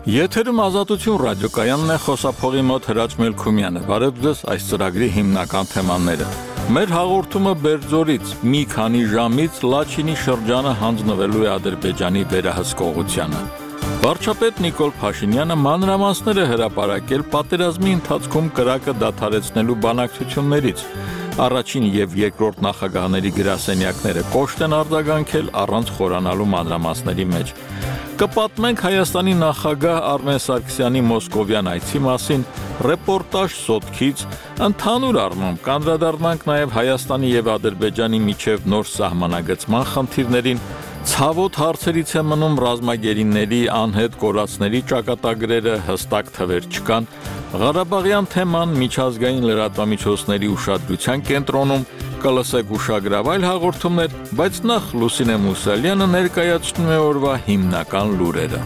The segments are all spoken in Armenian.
Եթերում Ազատություն ռադիոկայանն է, խոսափողի մոտ Հրաչ Մելքումյանը։ Բարև ձեզ, այս ծրագրի հիմնական թեմաները։ Մեր հաղորդումը Բերձորից մի քանի ժամից Լաչինի շրջանը հանձնվելու է Ադրբեջանի վերահսկողությանը։ Վարչապետ Նիկոլ Փաշինյանը մանրամասներ է հրապարակել պատերազմի ընթացքում կրակը դադարեցնելու բանակցություններից։ Առաջին եւ երկրորդ նախագահների գրասենյակները կոշտ են արձագանքել առանց խորանալու մանրամասների մեջ։ Կպատմենք Հայաստանի նախագահ Արմեն Սարգսյանի մոսկովյան այցի մասին, ռեպորտաժ Սոտքից, ընդհանուր առմամբ կանդրադառնանք նաև Հայաստանի եւ Ադրբեջանի միջև նոր սահմանագծման խնդիրներին, ցավոտ հարցերից է մնում ռազմագերիների անհետ կորածների ճակատագրերը հստակ թվեր չկան, Ղարաբաղյան թեման միջազգային լրատվամիջոցների ուշադրության կենտրոնում, կլսեք ուշագրավ այլ հաղորդումներ, բայց նախ Լուսինե Մուսալյանը ներկայացնում է օրվա հիմնական լուրերը։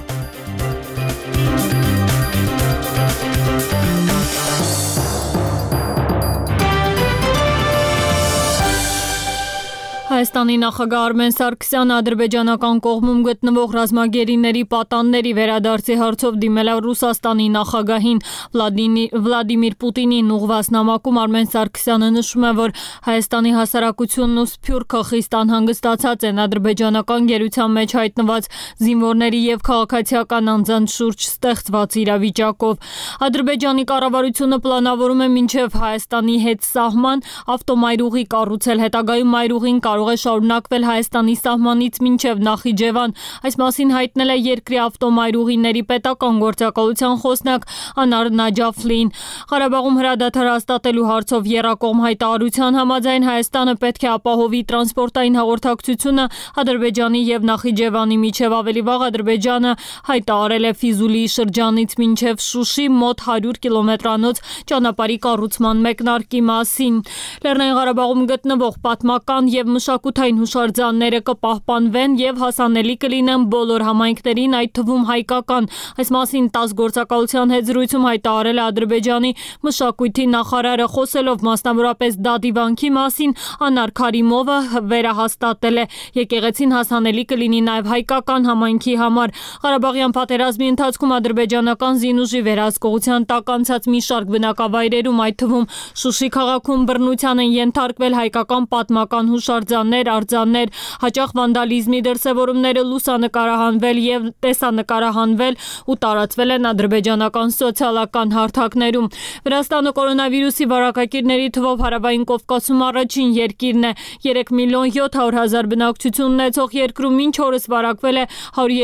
Հայաստանի նախագահ Արմեն Սարգսյանը ադրբեջանական կողմում գտնվող ռազմագերիների պատանների վերադարձի հարցով դիմել է Ռուսաստանի նախագահին Վլադիմիր Պուտինին ուղղված նամակում Արմեն Սարգսյանը նշում է, որ Հայաստանի հասարակությունն ու Սփյուռքը խիստ անհանգստացած են ադրբեջանական գերության մեջ հայտնված զինվորների եւ քաղաքացիական անձանց շուրջ ստեղծված իրավիճակով։ Ադրբեջանի կառավարությունը պլանավորում է մինչև Հայաստանի հետ սահման ավտոմայրուղի կառուցել, հետագայում մայրուղին կարող է շարունակվել Հայաստանի սահմանից մինչև Նախիջևան։ Այս մասին հայտնել է երկրի ավտոմայրուղիների պետական գործակալության խոսնակ Անար Նաջաֆլին։ Ղարաբաղում հրադադար հաստատելու հարցով եռակողմ հայտարարության համաձայն Հայաստանը պետք է ապահովի տրանսպորտային հաղորդակցությունը Ադրբեջանի եւ Նախիջևանի միջև։ Ավելի վաղ Ադրբեջանը հայտարարել է Ֆիզուլիի շրջանից մինչև Շուշի մոտ 100 կիլոմետրանոց ճանապարհի կառուցման մեկնարկի մասին։ Լեռնային Ղարաբաղում գտնվող պատմական եւ մշակութային հուշարձանները կպահպանվեն եւ հասանելի կլինեն բոլոր համայնքներին, այդ թվում հայկական։ Այս մասին ՏԱՍՍ գործակալության հետ զրույցում հայտարարել է Ադրբեջանի մշակույթի նախարարը, խոսելով մասնավորապես Դադիվանքի մասին, Անար Քարիմովը վերահաստատել է եկեղեցին հասանելի կլինի նաեւ հայկական համայնքի համար։ Ղարաբաղյան պատերազմի ընթացքում ադրբեջանական զինուժի վերահսկողության տակ անցած մի շարք բնակավայրերում, այդ թվում Շուշի քաղաքում բռնության են ենթարկվել հայկական պատմական հուշարձաններ, արձաններ, հաճախ վանդալիզմի դրսևորումները լուսանկարահանվել եւ տեսանկարահանվել ու տարածվել են ադրբեջանական սոցիալական հարթակներում։ Վրաստանը կորոնավիրուսի վարակակիրների թվով հարավային Կովկասում առաջին երկիրն է։ 3.700.000 բնակչություն ունեցող երկրում մինչ օրս վարակվել է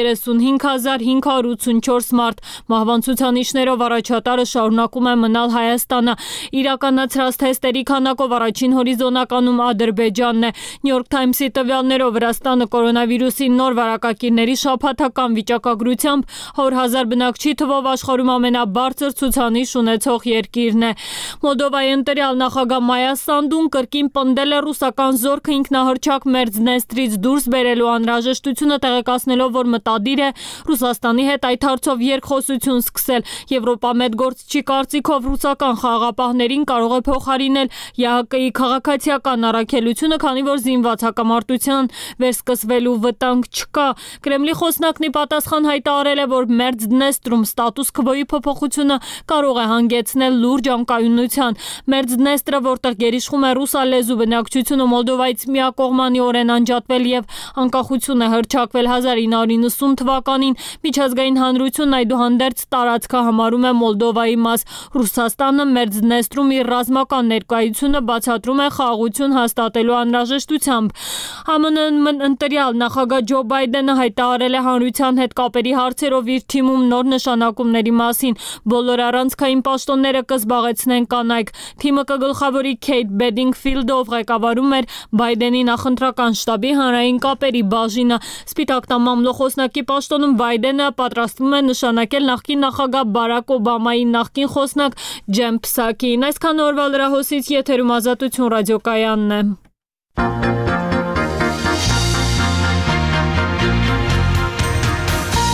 135.584 մարդ։ Մահվան ցուցանիշներով առաջատարը շարունակում է մնալ Հայաստանը։ Իրականացրած թեստերի քանակով առաջին հորիզոնականում Ադրբեջանն է։ New York Times-ի տվյալներով Վրաստանը կորոնավիրուսի նոր վարակակիրների շաբաթական վիճակագրությամբ 100.000 բնակչի թվով աշխարհում ամենաբարձր ցուցանիշ ունեցող երկիրն է։ Մոլդովայի ընտրյալ նախագահ Մայա Սանդուն կրկին պնդել է ռուսական զորքը ինքնահռչակ Մերձնեստրից դուրս բերելու անհրաժեշտությունը, տեղեկացնելով, որ մտադիր է Ռուսաստանի հետ այդ հարցով երկխոսություն սկսել։ Եվրոպամետ գործչի կարծիքով ռուսական խաղաղապահներին կարող է փոխարինել ԵԱՀԿ-ի քաղաքացիական առաքելությունը, քանի որ զինված հակամարտության վերսկսվելու վտանգ չկա։ Կրեմլի խոսնակն ի պատասխան հայտարարել է, որ Մերձդնեստրում ստատուս քվոյի փոփոխությունը կարող է հանգեցնել լուրջ անկայունության։ Մերձդնեստրը, որտեղ գերիշխում է ռուսալեզու բնակչությունը, Մոլդովայից միակողմանիորեն անջատվել եւ անկախություն է հռչակվել 1990 թվականին, միջազգային հանրությունն այդուհանդերձ տարածքը համարում է Մոլդովայի մաս։ Ռուսաստանը Մերձդնեստրում իր ռազմական ներկայությունը բացատրում է խաղաղություն հաստատելու անհրաժեշտությամբ։ ԱՄՆ ընտրյալ նախագահ Ջո Բայդենը հայտարարել է հանրության հետ կապերի հարցերով իր թիմում նոր նշանակումների մասին։ Բոլոր առանցքային պաշտոնները կզբաղեցնեն կանայք։ Թիմը կգլխավորի Քեյթ Բեդինգֆիլդը, ով ղեկավարում էր Բայդենի նախընտրական շտաբի հանրային կապերի բաժինը։ Սպիտակ տան մամլոխոսնակի պաշտոնում Բայդենը պատրաստվում է նշանակել նախկին նախագահ Բարակ Օբամայի նախկին խոսնակ Ջեն Փսակին։ Այսքան օրվա լրահոսից եթերում Ազատություն ռադիոկայանն է։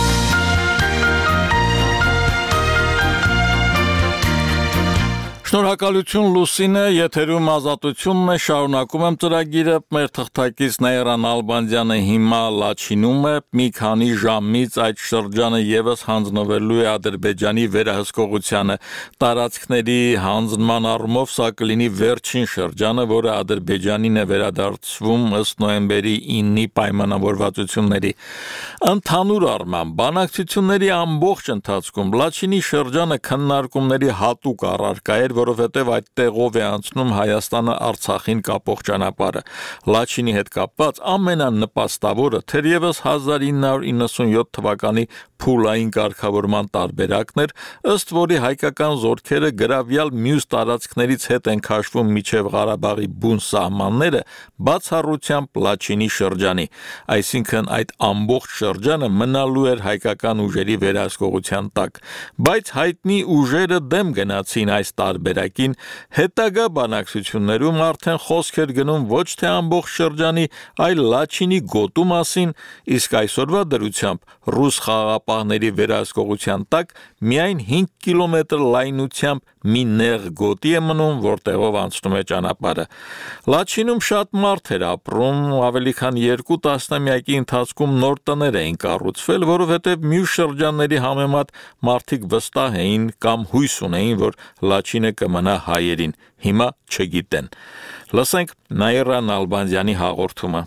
Շնորհակալ Շնորհակալություն Լուսինե, եթերում ազատությունն է, շարունակում եմ ծրագիրը, մեր թղթակից Նաիրա Նալբանդյանը հիմա Լաչինում է, մի քանի ժամից այդ շրջանը եւս հանձնվելու է Ադրբեջանի վերահսկողությանը, տարածքների հանձնման առումով սա կլինի վերջին շրջանը, որը Ադրբեջանին է վերադարձվում ըստ նոյեմբերի 9-ի պայմանավորվածությունների։ Ընդհանուր առմամբ բանակցությունների ամբողջ ընթացքում Լաչինի շրջանը քննարկումների հատուկ առարկա էր, որովհետև այդտեղով է անցնում Հայաստանը Արցախին կապող ճանապարհը։ Լաչինի հետ կապված ամենանպաստավորը թերևս 1997 թվականի փուլային կարգավորման տարբերակն էր, ըստ որի հայկական զորքերը գրավյալ մյուս տարածքներից հետ են քաշվում միջև Ղարաբաղի բուն սահմանները, բացառությամբ Լաչինի շրջանի, այսինքն այդ ամբողջ շրջանը մնալու էր հայկական ուժերի վերահսկողության տակ, բայց հայտնի ուժերը դեմ գնացին այս տարբերակին, հետագա բանակցություններում արդեն խոսք էր գնում ոչ թե ամբողջ շրջանի, այլ Լաչինի գոտու մասին, իսկ այսօրվա դրությամբ ռուս խաղաղապահների վերահսկողության տակ միայն 5 կիլոմետր լայնությամբ մի նեղ գոտի է մնում, որտեղով անցնում է ճանապարհը։ Լաչինում շատ մարդ էր ապրում, ավելի քան 2 տասնամյակի ընթացքում նոր տներ էին կառուցվել, որովհետև մյուս շրջանների համեմատ մարդիկ վստահ էին կամ հույս ունեին, որ Լաչինը կմնա հայերին, հիմա չգիտեն։ Լսենք Նաիրա Նալբանդյանի հաղորդումը։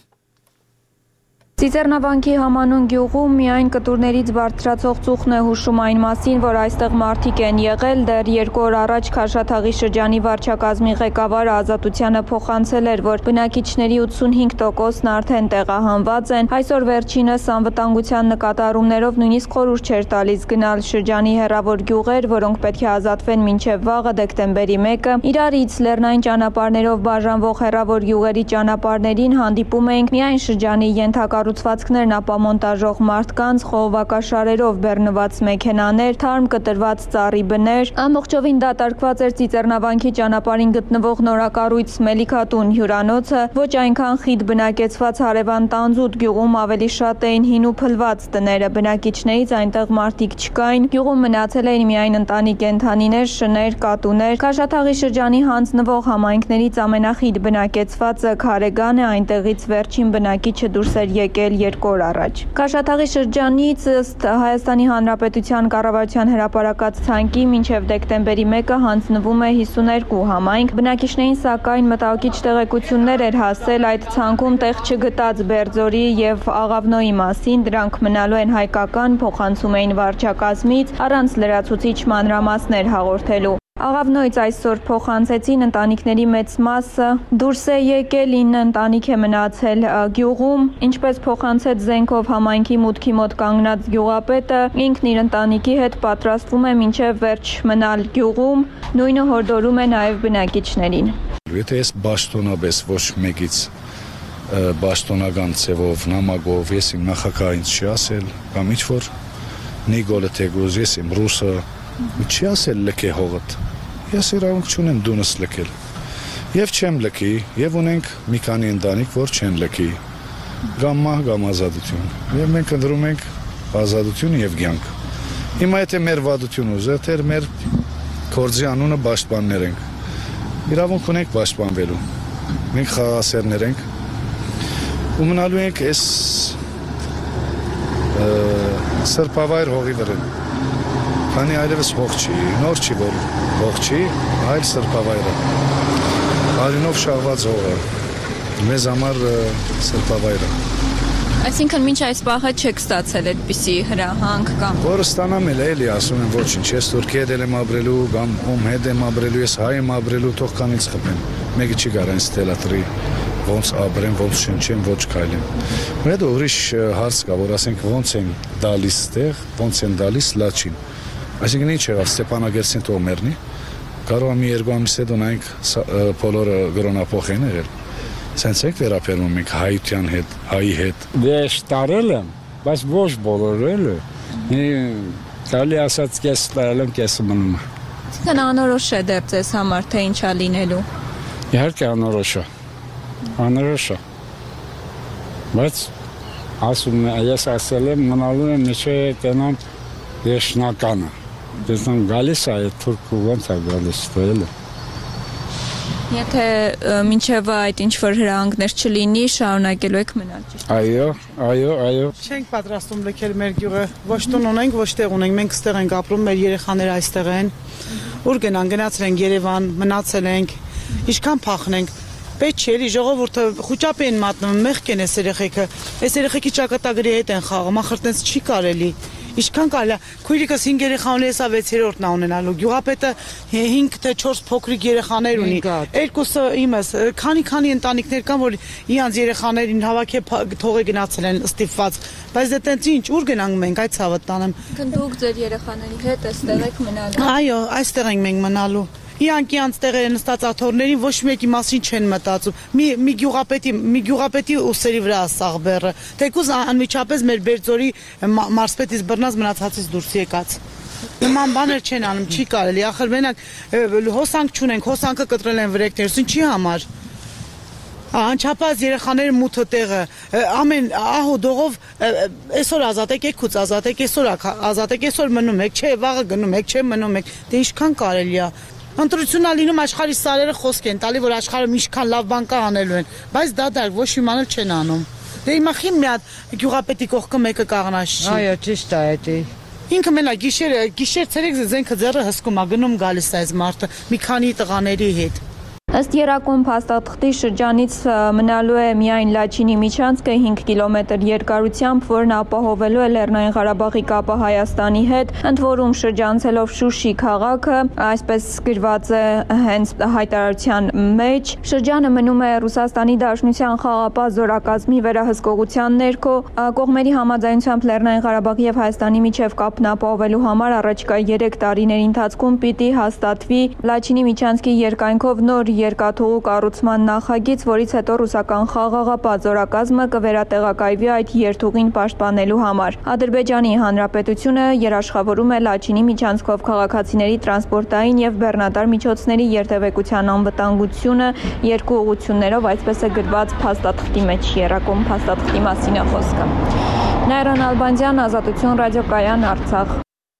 Ծիծեռնավանքի համանուն գյուղում միայն կտուրներից բարձրացող ծուխն է հուշում այն մասին, որ այստեղ մարդիկ են եղել, դեռ 2 օր առաջ Քաշաթաղի շրջանի վարչակազմի ղեկավարը Ազատությանը փոխանցել էր, որ բնակիչների 85%-ն արդեն տեղահանված են, այսօր վերջինս անվտանգության նկատառումներով նույնիսկ խորհուրդ չէր տալիս գնալ շրջանի հեռավոր գյուղեր, որոնք պետք է ազատվեն մինչև վաղը դեկտեմբերի 1-ը, իրարից լեռնային ճանապարհներով բաժանվող հեռավոր գյուղերի ճանապարհներին հանդիպում էինք միայն շրջանի ենթակառուցվածքներն ապամոնտաժող մարդկանց, խողովակաշարերով բեռնված մեքենաներ, թարմ կտրված ծառի բներ, ամբողջովին դատարկված էր Ծիծեռնավանքի ճանապարհին գտնվող նորակառույց Մելիքատուն հյուրանոցը, ոչ այնքան խիտ բնակեցված հարևան Տանձուտ գյուղում ավելի շատ էին հին ու փլված տները, բնակիչներից այնտեղ մարդիկ չկային, գյուղում մնացել էին միայն ընտանի կենդանիներ, շներ, կատուներ, Քաշաթաղի շրջանի հանձնվող համայնքներից ամենախիտ բնակեցվածը Քարեգան է, այնտեղից վերջին բնակիչը դուրս էր եկել 2 օր առաջ։ Քաշաթաղի շրջանից ըստ Հայաստանի Հանրապետության կառավարության հրապարակած ցանկի մինչև դեկտեմբերի 1-ը հանձնվում է 52 համայնք, բնակիչներին սակայն մտահոգիչ տեղեկություններ էր հասել այդ ցանկում տեղ չգտած Բերձորի եւ Աղավնոյի մասին, դրանք մնալու են հայկական, փոխանցում էին վարչակազմից, առանց լրացուցիչ մանրամասներ հաղորդելու։ Աղավնոյից այսօր փոխանցեցին ընտանիքների մեծ մասը դուրս է եկել, 9 ընտանիք է մնացել գյուղում, ինչպես փոխանցեց Զենքով համայնքի մուտքի մոտ կանգնած գյուղապետը, ինքն իր ընտանիքի հետ պատրաստվում է մինչև վերջ մնալ գյուղում, նույնը հորդորում է նաև բնակիչներին։ Եթե ես բաշտոնապես ոչ մեկից բաշտոնական ձևով, նամակով, ես իմ նախագահին չի ասել, կամ ինչ-որ Նիգոլը Թեգուզ, ես իմ ռուսը չի ասել լքե հողդ, ես իրավունք չունեմ դունս լքել, և չեմ լքի, և ունենք մի քանի ընտանիք, որ չեն լքի, գամ մահ, գամ ազատություն, և մենք ընտրում ենք ազատություն և կյանք։ Հիմա եթե մեր վատություն ուզե, թե մեր գործի անունը պաշտպաններ ենք, իրավունք ունենք պաշտպանվելու, մենք խաղաղասերներ ենք, ու մնալու ենք այս սրբավայր հողի վրա։ Քանի այլևս հող չի, նոր չի, որ հող չի, այլ սրբավայրը, արյունով շաղված հողը, մեզ համար սրբավայրը։ Այսինքն մինչ այս պահը չեք ստացել այդպիսի հրահանգ կամ։ Որը ստանամ էլ էլի, ասում եմ ոչինչ, ես Թուրքի հետ եմ ապրելու, կամ ում հետ եմ ապրելու, ես հայ եմ ապրելու, թող կանից խփեմ, մեկը չի կարող ինձ թելադրի, ոնց ապրեմ, ոնց շնչեմ, ոչ քայլեմ։ Մեծ ուրիշ հարց կա, որ ասենք ոնց են դալիս տեղ, ոնց են դալիս Լաչին։ Այսինքն ինչ եղավ Ստեփանագերդին թող մեռնի, կարող է մի 2 ամիս հետո նայենք բոլորը գրոնափոխ են եղել։ Սենց եք վերապերում ենք հայության հետ, հայի հետ։ Դե տարել եմ, բայց ոչ բոլորը էլ է։ Կարելի ասած կես տարել եմ, կեսը մնում է։ Այսինքն անորոշ է դեռ ձեզ համար, թե ինչա լինելու։ Իհարկե անորոշ է։ Անորոշ է։ Բայց ասում ես ասել եմ մնալու եմ միշտ տենամ Դեշնականը։ Դեսնամ գալիս է այդ թուրքը ոնց է գալիս տոյելը։ Եթե մինչև այդ ինչ-որ հրահանգներ չլինի, շարունակելու եք մնալ, ճիշտ է։ Այո։ Չենք պատրաստում լքել մեր գյուղը, ոչ տուն ունենք, ոչ տեղ ունենք, մենք ստեղ ենք ապրում, մեր երեխաները այստեղ են։ Ուր գնացել ենք Երևան, մնացել ենք, ինչքան փախնենք։ Պետք չէ, էլի ժողովուրդը խուճապ են մատնում, մեղք են այս երեխեքի ճակատագրի հետ են խաղում, ախր տենց չի կարելի։ Ինչքան կարելի է, քույրիկս 5 երեխա ունի, հեսա 6-րդն է ունենալու։ Գյուղապետը 5 թե 4 փոքրիկ երեխաներ ունի։ Երկուսը իմս, քանի ընտանիքներ կան, որ իրանց երեխաներին հավաքի թողե գնացել են ստիպված։ Բայց դե տենց ինչ, ուր գնանք մենք, այդ ցավը տանեմ։ Դուք ձեր երեխաների հետ այստեղ եք մնալու։ Այո, այստեղ ենք մենք մնալու։ Իրանք տեղերը նստած աթոռներին ոչ մեկի մասին չեն մտածում։ Մի գյուղապետի ուսերի վրա սաղբերը։ Թեկուզ անմիջապես մեր Բերձորի մարզպետից բռնած մնացածից դուրս եկած։ Նման բաներ չեն անում, չի կարելի։ Ախր մենակ հոսանք չունենք, հոսանքը կտրել են վրեկներս, ինչի համար։ Անչափած երեխաները մութը տեղը, ամեն ահու դողով այսօր ազատեք, եկուց ազատեք, այսօր ազատեք, այսօր մնում եք, չէ, վաղը գնում եք, չէ, մնում եք։ Դե ինչքան կարելի է։ Ընտրությունն լինում աշխարհի սարերը խոսք են տալի, որ աշխարհում ինչքան լավ բան կա անելու են, բայց դա ոչ մի բան չեն անում։ Դե հիմա խիմ մի հատ գյուղապետի կողքը մեկը կաղնաշ չի։ Այո, ճիշտ է դա։ Ինքը մենակ գիշեր ցերեկ զենքը ձեռը հսկում է, գնում գալիս է այս մարդը մի քանի տղաների հետ։ Ըստ Երակոմ փաստաթղթի շրջանից մնալու է միայն Լաչինի միջանցքը 5 կիլոմետր երկարությամբ, որն ապահովելու է Լեռնային Ղարաբաղի կապը Հայաստանի հետ, ընդ որում շրջանցելով Շուշի քաղաքը, այսպես գրված է հենց հայտարարության մեջ։ Շրջանը մնում է Ռուսաստանի Դաշնության խաղապահ զորակազմի վերահսկողության ներքո, կողմերի համաձայնությամբ Լեռնային Ղարաբաղի եւ Հայաստանի միջև կապն ապահովելու համար առաջիկա 3 տարիների ընթացքում պիտի հաստատվի Լաչինի միջանցքի երկայնքով նոր երկաթուղու կառուցման նախագիծ, որից հետո ռուսական խաղաղապահ զորակազմը կվերատեղակայվի այդ երթուղին պաշտպանելու համար։ Ադրբեջանի Հանրապետությունը երաշխավորում է Լաչինի միջանցքով քաղաքացիների տրանսպորտային եւ բեռնատար միջոցների երթևեկության անվտանգությունը երկու ուղղություններով, այսպես է գրված փաստաթղթի մեջ, Երակոմ փաստաթղթի մասին է խոսքը։ Նայրան Ալբանդյան, Ազատություն ռադիոկայան, Արցախ։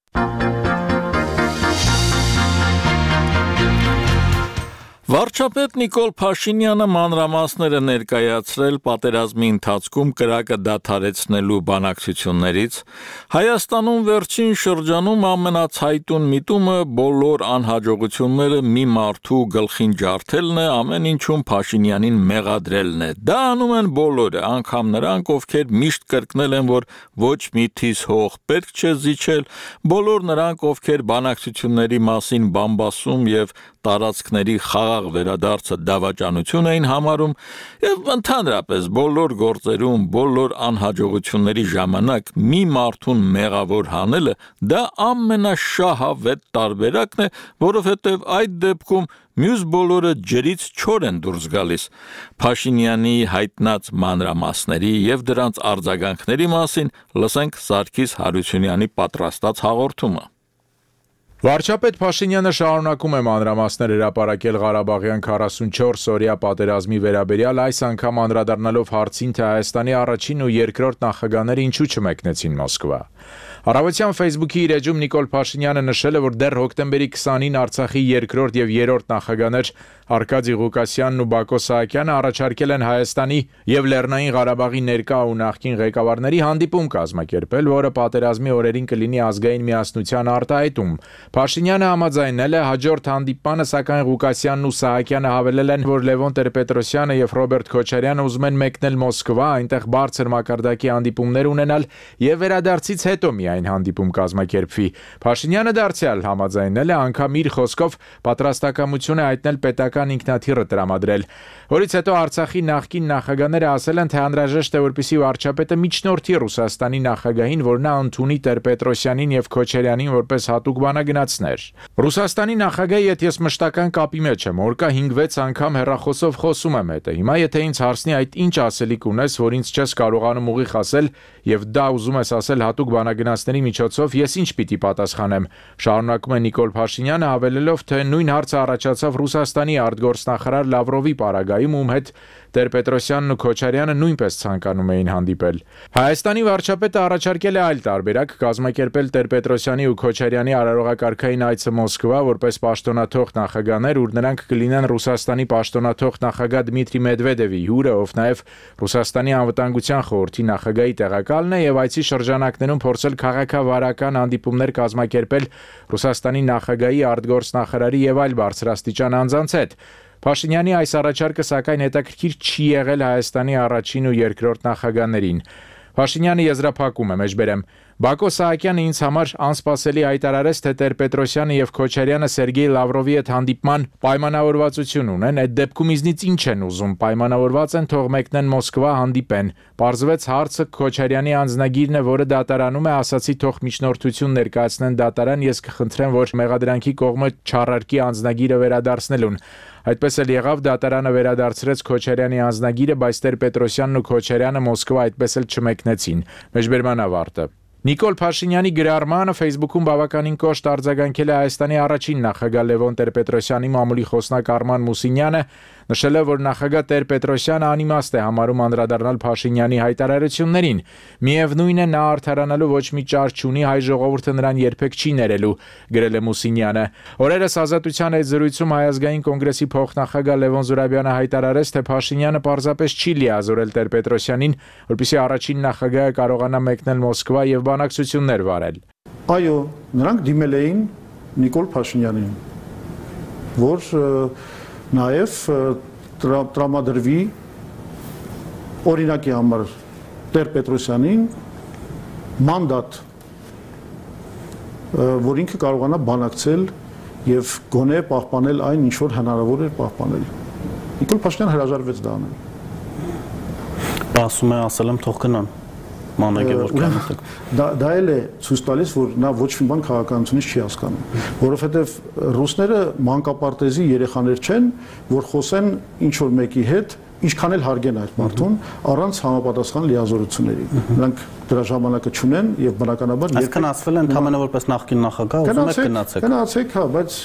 Վարչապետ Նիկոլ Փաշինյանը մանրամասներ է ներկայացրել պատերազմի ընթացքում կրակը դադարեցնելու բանակցություններից։ Հայաստանում վերջին շրջանում ամենացայտուն միտումը բոլոր անհաջողությունները մի մարդու գլխին ջարդելն է, ամեն ինչում Փաշինյանին մեղադրելն է։ Դա անում են բոլորը, անգամ նրանք, ովքեր միշտ կրկնել են, որ ոչ մի թիս հող պետք չէ զիջել, բոլոր նրանք, ովքեր բանակցությունների մասին բամբասում եւ տարածքների խաղաղ վերադարձը դավաճանություն էին համարում եւ ընդհանրապես բոլոր գործերում, բոլոր անհաջողությունների ժամանակ մի մարդուն մեղավոր հանելը դա ամենաշահավետ տարբերակն է, որովհետեւ այդ դեպքում մյուս բոլորը ջրից չոր են դուրս գալիս։ Փաշինյանի հայտնած մանրամասների եւ դրանց արձագանքների մասին լսենք Սարգիս Հարությունյանի պատրաստած հաղորդումը։ Վարչապետ Փաշինյանը շարունակում է մանրամասներ հրապարակել Ղարաբաղյան 44 օրյա պատերազմի վերաբերյալ, այս անգամ անդրադառնալով հարցին, թե Հայաստանի առաջին ու երկրորդ նախագահները ինչու չմեկնեցին Մոսկվա։ Առավոտյան Facebook-ի իր էջում Նիկոլ Փաշինյանը նշել է, որ դեռ հոկտեմբերի 20-ին Արցախի երկրորդ եւ երրորդ նախագահներ Արկադի Ղուկասյանն ու Բակո Սահակյանը առաջարկել են Հայաստանի եւ Լեռնային Ղարաբաղի ներկա ու նախկին ղեկավարների հանդիպում կազմակերպել, որը պատերազմի օրերին կլինի ազգային միասնության արտահայտում։ Փաշինյանը համաձայնել է, հաջորդ հանդիպմանը, սակայն Ղուկասյանն ու Սահակյանը հավելել են, որ Լևոն Տեր-Պետրոսյանը եւ Ռոբերտ Քոչարյանը ուզում են մեկնել Մոսկվա, այնտեղ բարձր մակարդակի հանդիպումներ ունենալ եւ վերադարձից հետո միայն հանդիպում կազմակերպվի։ Փաշինյանը դարձյալ համաձայնել է, անգամ իր խոսքով պատրաստակամություն է հայտնել պետական ինքնաթիռը տրամադրել, որից հետո Արցախի նախկին նախագահները ասել են, թե անհրաժեշտ է, որպեսզի վարչապետը միջնորդի Ռուսաստանի նախագահին, որ նա ընդունի Տեր-Պետրոսյանին եւ Քոչարյանին որպես հատուկ բանագնացներ։ Ռուսաստանի նախագահը, եթե ես մշտական կապի մեջ եմ, օրկա 5-6 անգամ հեռախոսով խոսում եմ հետը։ Հիմա եթե ինձ հարցնի այդ ինչ ասելիք ունես, որ ինձ չես կարողանում ուղիղ ասել եւ դա ուզում ես ասել հատուկ բանագնաց իրականացների միջոցով ես ինչ պիտի պատասխանեմ, շարունակում է Նիկոլ Փաշինյանը, հավելելով, թե նույն հարցը առաջացավ Ռուսաստանի արտգործնախարար Լավրովի պարագայում, ում հետ Տեր-Պետրոսյանն ու Քոչարյանը նույնպես ցանկանում էին հանդիպել։ Հայաստանի վարչապետը առաջարկել է այլ տարբերակ կազմակերպել Տեր-Պետրոսյանի ու Քոչարյանի արարողակարգային այցը Մոսկվա որպես պաշտոնաթող նախագահներ, ուր նրանք կլինեն Ռուսաստանի պաշտոնաթող նախագահ Դմիտրի Մեդվեդևի հյուրը, ով նաև Ռուսաստանի անվտանգության խորհրդի նախագահի տեղակալն է, եւ այցի շրջանակներում փորձել քաղաքավարական հանդիպումներ կազմակերպել Ռուսաստանի նախագահի, արտգործնախարարի եւ այլ բարձրաստիճան անձանց հետ։ Փաշինյանի այս առաջարկը սակայն հետաքրքիր չի եղել Հայաստանի առաջին ու երկրորդ նախագահներին։ Փաշինյանը եզրափակում է, մեջբերեմ. Բակո Սահակյանը ինձ համար անսպասելի հայտարարեց, թե Տեր-Պետրոսյանը եւ Քոչարյանը Սերգեյ Լավրովի հետ հանդիպման պայմանավորվածություն ունեն, այդ դեպքում ինձնից ինչ են ուզում, պայմանավորված են թող մեկնեն Մոսկվա հանդիպեն։ Պարզվեց հարցը Քոչարյանի անձնագիրն է, որը դատարանում է, ասացի թող միջնորդություն ներկայացնեն դատարան, ես կխնդրեմ, որ մեղադրանքի կողմը չառարկի անձնագիրը վերադարձնելուն։ Այդպես էլ եղավ, դատարանը վերադարձրեց Քոչարյանի անձնագիրը, բայց Տեր-Պետրոսյանն ու Քոչարյանը Մոսկվա այդպես էլ չմեկնեցին։ Մեջբերման ավարտը։ Նիկոլ Փաշինյանի գրառմանը Facebook-ում բավականին կոշտ արձագանքել է Հայաստանի առաջին նախագահ Լևոն Տեր-Պետրոսյանի մամուլի խոսնակ Արման Մուսինյանը, նշել է, որ նախագահ Տեր-Պետրոսյանը անիմաստ է համարում անդրադառնալ Փաշինյանի հայտարարություններին։ Միևնույն է, նա արդարանալու ոչ մի ճար չունի, հայ ժողովուրդը նրան երբեք չի ներելու, գրել է Մուսինյանը։ Օրերս Ազատության այդ զրույցում Հայ ազգային կոնգրեսի փոխնախագահ Լևոն Զուրաբյանը հայտարարեց, թե Փաշինյանը պարզապես չի լիազորել Տեր-Պետրոսյանին, որպեսզի առաջին նախագահը կարողանա մեկնել Մոսկվա եւ բանակցություններ վարել։ Այո, նրանք դիմել էին Նիկոլ Փաշինյանին, որ նաև տրամադրվի օրինակի համար Տեր-Պետրոսյանին մանդատ, որ ինքը կարողանա բանակցել եւ գոնե պահպանել այն, ինչ որ հնարավոր էր պահպանել։ Նիկոլ Փաշինյանը հրաժարվեց դա անել։ Ասում է, ասել եմ թող գնան։ Դա էլ է ցույց տալիս, որ նա ոչ մի բան քաղաքականությունից չի հասկանում, որովհետև ռուսները մանկապարտեզի երեխաներ չեն, որ խոսեն ինչ որ մեկի հետ, ինչքան էլ հարգեն այդ մարդուն, առանց համապատասխան լիազորությունների։ Նրանք դրա ժամանակը չունեն եւ բնականաբար այսքան ասվել են ընդհանրապես որպես նախկին նախագահ, ուզում եք գնացեք։ Գնացեք, հա, բայց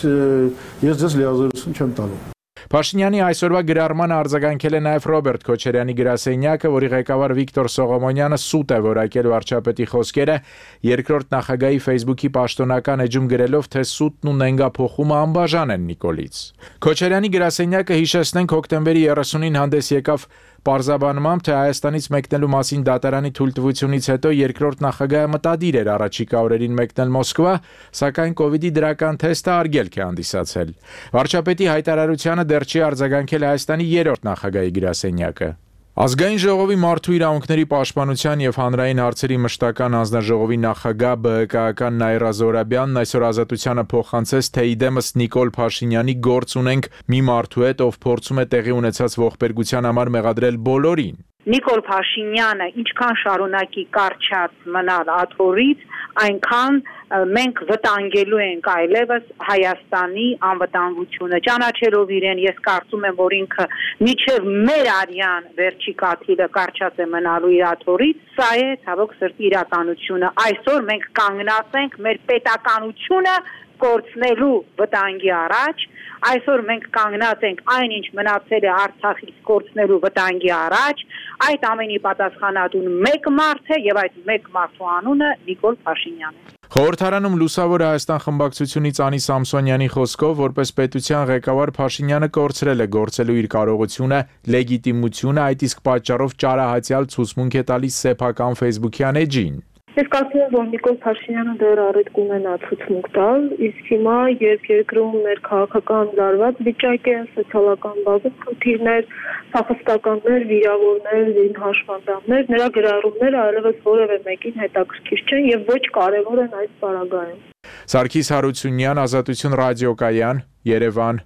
ես ձեզ լիազորություն չեմ տալու։ Փաշինյանի այսօրվա գրառմանը արձագանքել է նաև Ռոբերտ Քոչարյանի գրասենյակը, որի ղեկավար Վիկտոր Սողոմոնյանը սուտ է որակել վարչապետի խոսքերը, երկրորդ նախագահի Facebook-ի պաշտոնական էջում գրելով, թե սուտն ու նենգափոխումը անբաժան են Նիկոլից։ Քոչարյանի գրասենյակը, հիշեցնենք, հոկտեմբերի 30-ին հանդես եկավ պարզաբանմամբ, թե Հայաստանից մեկնելու մասին դատարանի թույլտվությունից հետո երկրորդ նախագահը մտադիր էր առաջիկա օրերին մեկնել Մոսկվա, սակայն կոവിഡ്ի դրական թեստը արգելք է հանդիսացել։ Վարչապետի հայտարարությանը դեռ չի արձագանքել Հայաստանի երրորդ նախագահի գրասենյակը։ Ազգային ժողովի մարդու իրավունքների պաշտպանության եւ հանրային հարցերի մշտական հանձնաժողովի նախագահ ԲՀԿ-ական Նաիրա Զոհրաբյանն այսօր Ազատությանը փոխանցեց, թե իդեմս Նիկոլ Փաշինյանի գործ ունենք մի մարդու հետ, ով փորձում է տեղի ունեցած ողբերգության համար մեղադրել բոլորին։ Նիկոլ Փաշինյանը ինչքան շարունակի կարճած մնալ աթոռից, այնքան մենք վտանգելու ենք այլևս Հայաստանի անվտանգությունը։ Ճանաչելով իրեն, ես կարծում եմ, որ ինքը միջև մեր արյան վերջի կաթիլը կարճած է մնալու իր աթոռից, սա է ցավոք սրտի իրականությունը։ Այսօր մենք կանգնած ենք մեր պետականությունը կորցնելու վտանգի առաջ, այսօր մենք կանգնած ենք այնինչ մնացել է Արցախից կորցնելու վտանգի առաջ, այդ ամենի պատասխանատուն մեկ մարդ է եւ այդ մեկ մարդու անունը Նիկոլ Փաշինյանն է։ Խորհրդարանում Լուսավոր Հայաստան խմբակցությունից Անի Սամսոնյանի խոսքով, որպես պետության ղեկավար Փաշինյանը կորցրել է գործելու իր կարողությունը, լեգիտիմությունը, այդ իսկ պատճառով ճարահացյալ ցուցմունք է տալիս սեփական Facebook-յան էջին։ Ես կարծում եմ, որ Նիկոլ Փաշինյանը դեռ առիթ կունենա ցուցմունք տալ, իսկ հիմա, երբ երկրում մեր քաղաքական լարված վիճակ է, սոցիալական բազում խնդիրներ, փախստականներ, վիրավորներ, հաշվանդամներ, նրա գրառումները այլևս որևէ մեկին հետաքրքիր չեն եւ ոչ կարեւոր են այս պարագայում։ Սարգիս Հարությունյան, Ազատություն ռադիոկայան, Երևան։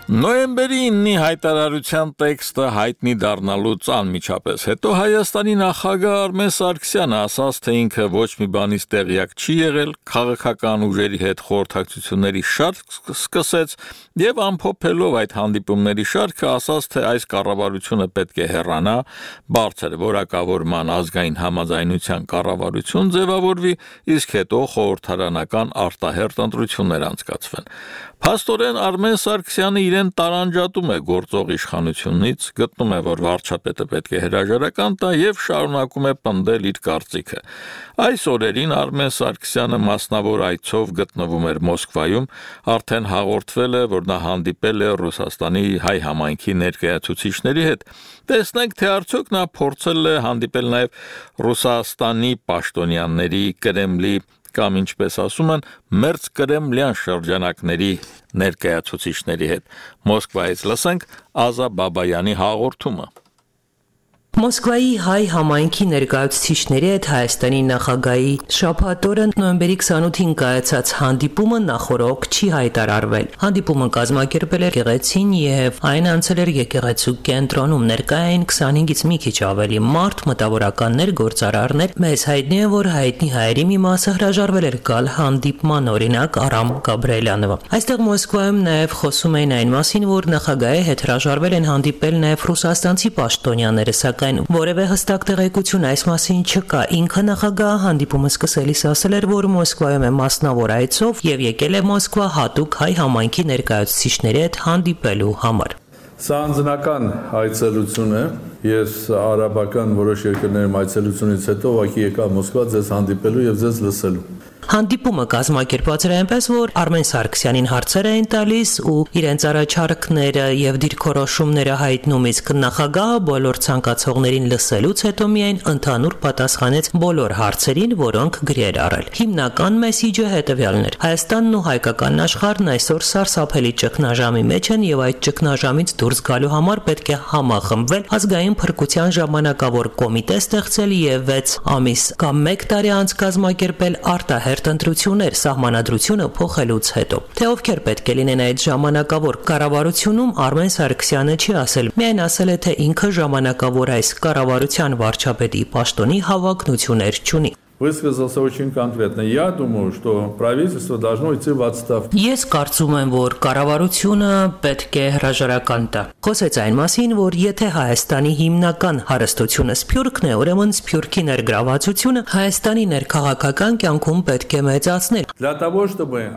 Նոյեմբերի 9-ի հայտարարության տեքստը հայտնի դառնալուց անմիջապես հետո Հայաստանի նախագահ Արմեն Սարգսյանը ասաց, թե ինքը ոչ մի բանից տեղյակ չի եղել, քաղաքական ուժերի հետ խորհրդակցությունների շարք սկսեց եւ ամփոփելով այդ հանդիպումների շարքը ասաց, թե այս կառավարությունը պետք է հեռանա, բարձր որակավորման ազգային համաձայնության կառավարություն ձևավորվի, իսկ հետո խորհրդարանական արտահերթ ընտրություններ անցկացվեն։ Փաստորեն Արմեն Սարգսյանը իրեն տարանջատում է գործող իշխանությունից, գտնում է, որ վարչապետը պետք է հրաժարական տա եւ շարունակում է պնդել իր կարծիքը։ Այս օրերին Արմեն Սարգսյանը մասնավոր այցով գտնվում էր Մոսկվայում, արդեն հաղորդվել է, որ նա հանդիպել է Ռուսաստանի հայ համայնքի ներկայացուցիչների հետ։ Տեսնենք, թե արդյոք նա փորձել է հանդիպել նաեւ Ռուսաստանի պաշտոնյաների, Կրեմլի կամ ինչպես ասում են, մերձ կրեմլյան շրջանակների ներկայացուցիչների հետ։ Մոսկվայից լսենք Ազա Բաբայանի հաղորդումը։ Մոսկվայի հայ համայնքի ներկայացուցիչների հետ Հայաստանի նախագահի շաբաթ օրը նոյեմբերի 28-ին կայացած հանդիպումը նախորոք չի հայտարարվել։ Հանդիպումը կազմակերպել էր եկեղեցին եւ այն անցել էր եկեղեցու կենտրոնում, ներկայ էին 25-ից մի քիչ ավելի մարդ, մտավորականներ, գործարարներ։ Մեզ հայտնի է, որ հայտնի հայերի մի մասը հրաժարվել էր գալ հանդիպման, օրինակ Արամ Գաբրիելյանովը։ Այստեղ Մոսկվայում նաեւ խոսում էին այն մասին, որ նախագահի հետ հրաժարվել են հանդիպել նաեւ ռուսաստանցի պաշտոնյաները, սակայն որևէ հստակ տեղեկություն այս մասին չկա։ Ինքը նախագահը հանդիպումը սկսելիս ասել էր, որ Մոսկվայում է մասնավոր այցով եւ եկել է Մոսկվա հատուկ հայ համայնքի ներկայացուցիչների հետ հանդիպելու համար։ Սա անձնական այցելություն է։ Ես արաբական որոշ երկրներում այցելությունից հետո ուղղակի եկա Մոսկվա ձեզ հանդիպելու եւ ձեզ լսելու։ Հանդիպումը կազմակերպված էր այնպես, որ Արմեն Սարգսյանին հարցեր էին տալիս ու իրենց առաջարկները եւ դիրքորոշումները հայտնում, իսկ նախագահը բոլոր ցանկացողներին լսելուց հետո միայն ընդհանուր պատասխանեց բոլոր հարցերին, որոնք գրեր առել։ Հիմնական մեսիջը հետեւյալն էր. Հայաստանն ու հայկական աշխարհն այսօր սարսափելի ճգնաժամի մեջ են եւ այդ ճգնաժամից դուրս գալու համար պետք է համախմբվել, ազգային փրկության ժամանակավոր կոմիտե ստեղծել եւ 6 ամիս կամ 1 տարի անց կազմակերպել արտահերթ ընտրություններ սահմանադրությունը փոխելուց հետո։ Թե ովքեր պետք է լինեն այդ ժամանակավոր կառավարությունում, Արմեն Սարգսյանը չի ասել, միայն ասել է, թե ինքը ժամանակավոր այս կառավարության վարչապետի պաշտոնի հավակնություններ չունի։ Высказался очень конкретно. Я думаю, что правительство должно идти в отставку. Ես կարծում եմ, որ կառավարությունը պետք է հրաժարական տա։ Խոսեց այն մասին, որ եթե Հայաստանի հիմնական հարստությունը սփյուռքն է, ուրեմն սփյուռքի ներգրավվածությունը Հայաստանի ներքաղաքական կյանքում պետք է մեծացնել։ Для того, чтобы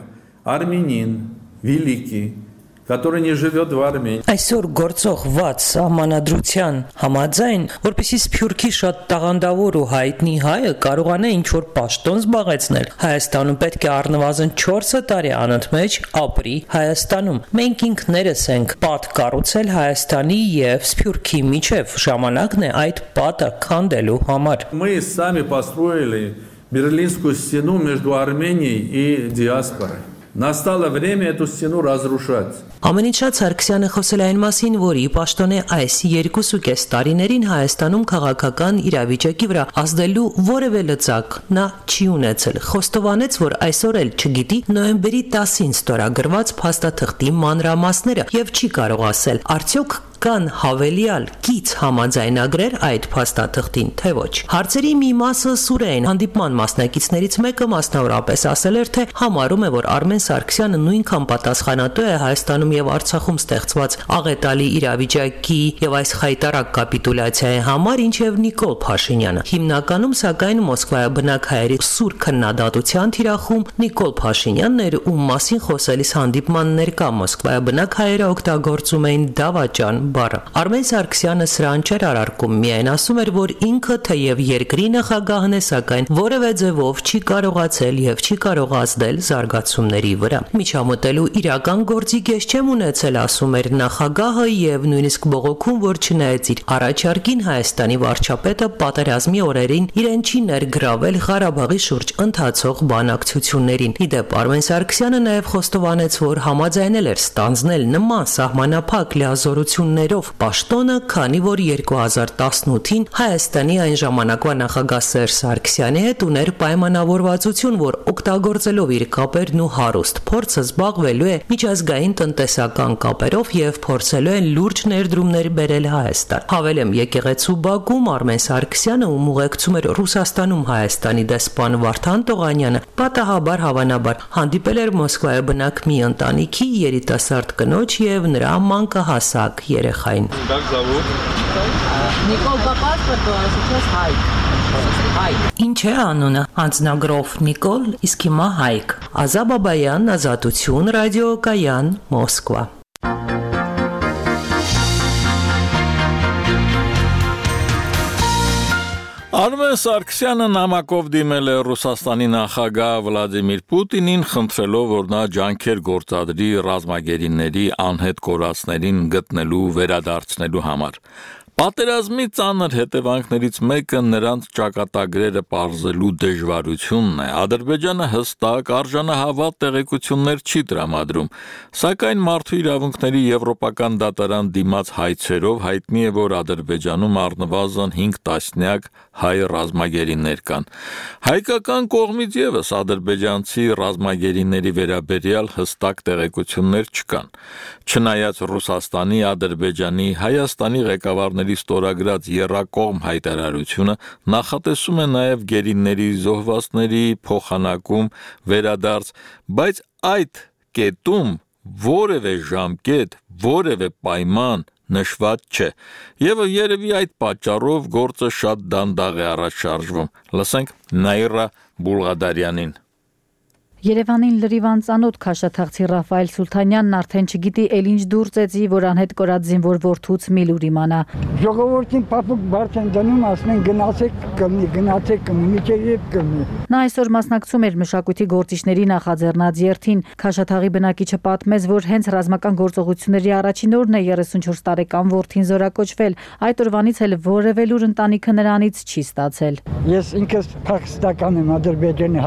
армянин великий, который не живет в Армении. Այսօր գործող վատ սահմանադրության համաձայն, որպեսզի Սփյուռքի շատ տաղանդավոր ու հայտնի հայը կարողանա ինչ-որ պաշտոն զբաղեցնել, Հայաստանում պետք է առնվազն 4 տարի անընդմեջ ապրի Հայաստանում։ Մենք ինքներս ենք պատ կառուցել Հայաստանի եւ Սփյուռքի միջև, ժամանակն է այդ պատը քանդելու համար։ Мы сами построили Берлинскую стену между Арменией и диаспорой. Настало время эту стену разрушать. Ամենից շատ Սարգսյանը խոսել է այն մասին, որ ի պաշտոնե այս 2.5 տարիներին Հայաստանում քաղաքական իրավիճակի վրա ազդելու որևէ լծակ նա չի ունեցել։ Խոստովանեց, որ այսօր էլ չգիտի նոյեմբերի 10-ին ստորագրված փաստաթղթի մանրամասները եւ չի կարող ասել, արդյոք կան հավելյալ կից համաձայնագրեր այդ փաստաթղթին, թե ոչ։ Հարցերի մի մասը սուր էին։ Հանդիպման մասնակիցներից մեկը մասնավորապես ասել էր, թե համարում է, որ Արմեն Սարգսյանը նույնքան պատասխանատու է Հայաստանում եւ Արցախում ստեղծված աղետալի իրավիճակի եւ այս խայտարակ կապիտուլյացիայի համար, ինչեւ Նիկոլ Փաշինյանը։ Հիմնականում, սակայն, Մոսկվայաբնակ հայերի սուր քննադատության թիրախում Նիկոլ Փաշինյանն էր, ում մասին խոսելիս հանդիպման ներկա Մոսկվայաբնակ հայերը օգտագործում էին դավաճան բառը։ Արմեն Սարգսյանը սրան չէր արարքում, միայն ասում էր, որ ինքը թեև երկրի նախագահն է, սակայն որևէ ձևով չի կարողացել եւ չի կարող ազդել զարգացումների վրա։ Միջամտելու իրական գործի կես չեմ ունեցել, ասում էր նախագահը եւ նույնիսկ բողոքում, որ չնայած իր առաջարկին Հայաստանի վարչապետը պատերազմի օրերին իրեն չի ներգրավել Ղարաբաղի շուրջ ընթացող բանակցություններին։ Իդեպ Արմեն Սարգսյանը նաեւ խոստովանեց, որ համաձայնել էր ստանձնել նման սահմանափակ լիազորություններ տոներով։ Պաշտոնը, քանի որ 2018-ին Հայաստանի այն ժամանակվա նախագահ Սերժ Սարգսյանի հետ ուներ պայմանավորվածություն, որ օգտագործելով իր կապերն ու հարուստ փորձը զբաղվելու է միջազգային տնտեսական կապերով եւ փորձելու է լուրջ ներդրումներ բերել Հայաստան։ Հավելեմ, եկեղեցու բակում Արմեն Սարգսյանը, ում ուղեկցում էր Ռուսաստանում Հայաստանի դեսպան Վարդան Տողանյանը, պատահաբար հավանաբար հանդիպել էր Մոսկվայի բնակ մի ընտանիքի երիտասարդ կնոջ եւ նրա մանկահասակ երեխային։ Նիկոլ Պապասպորտը ասես Հայկ։ Ինչ է անունը։ Անձնագրով Նիկոլ, իսկ հիմա Հայկ։ Ազա Բաբայան, Ազատություն, ռադիոկայան, Մոսկվա։ Արմեն Սարգսյանը նամակով դիմել է Ռուսաստանի նախագահ Վլադիմիր Պուտինին, խնդրելով, որ նա ջանքեր գործադրի ռազմագերիների անհետ կորածներին գտնելու վերադարձնելու համար։ Պատերազմի ծանր հետևանքներից մեկը նրանց ճակատագրերը պարզելու դժվարությունն է։ Ադրբեջանը հստակ արժանահավատ տեղեկություններ չի տրամադրում, սակայն մարդու իրավունքների եվրոպական դատարան դիմաց հայցերով հայտնի է, որ Ադրբեջանում առնվազն 5 տասնյակ հայ ռազմագերիներ կան։ Հայկական կողմից եւս ադրբեջանցի ռազմագերիների վերաբերյալ հստակ տեղեկություններ չկան։ Չնայած Ռուսաստանի, Ադրբեջանի, Հայաստանի ղեկավարների ստորագրած եռակողմ հայտարարությունը նախատեսում է նաև գերիների զոհվածների փոխանակում, վերադարձ, բայց այդ կետում որևէ ժամկետ, որևէ պայման նշված չէ։ Եվ երևի այդ պատճառով գործը շատ դանդաղ է առաջ շարժվում։ Լսենք Նաիրա Բուլղադարյանին։ Երևանին լրիվ անծանոթ քաշաթաղցի Ռաֆայել Սուլթանյանն արդեն չգիտի էլ ինչ դուր ծեծի, որ անհետ կորած զինվոր որդուց մի լուր իմանա։ Ժողովրդին փափուկ բարձ են դնում, ասում են գնացեք կմնի, միջև երբ կմնի։ Նա այսօր մասնակցում էր մշակույթի գործիչների նախաձեռնած երթին։ Քաշաթաղի բնակիչը պատմեց, որ հենց ռազմական գործողությունների առաջին օրն է 34 տարեկան որդին զորակոչվել։ Այդ օրվանից էլ որևէ լուր ընտանիքը նրանից չի ստացել։ Ես ինքս փախստական եմ Ադրբեջանի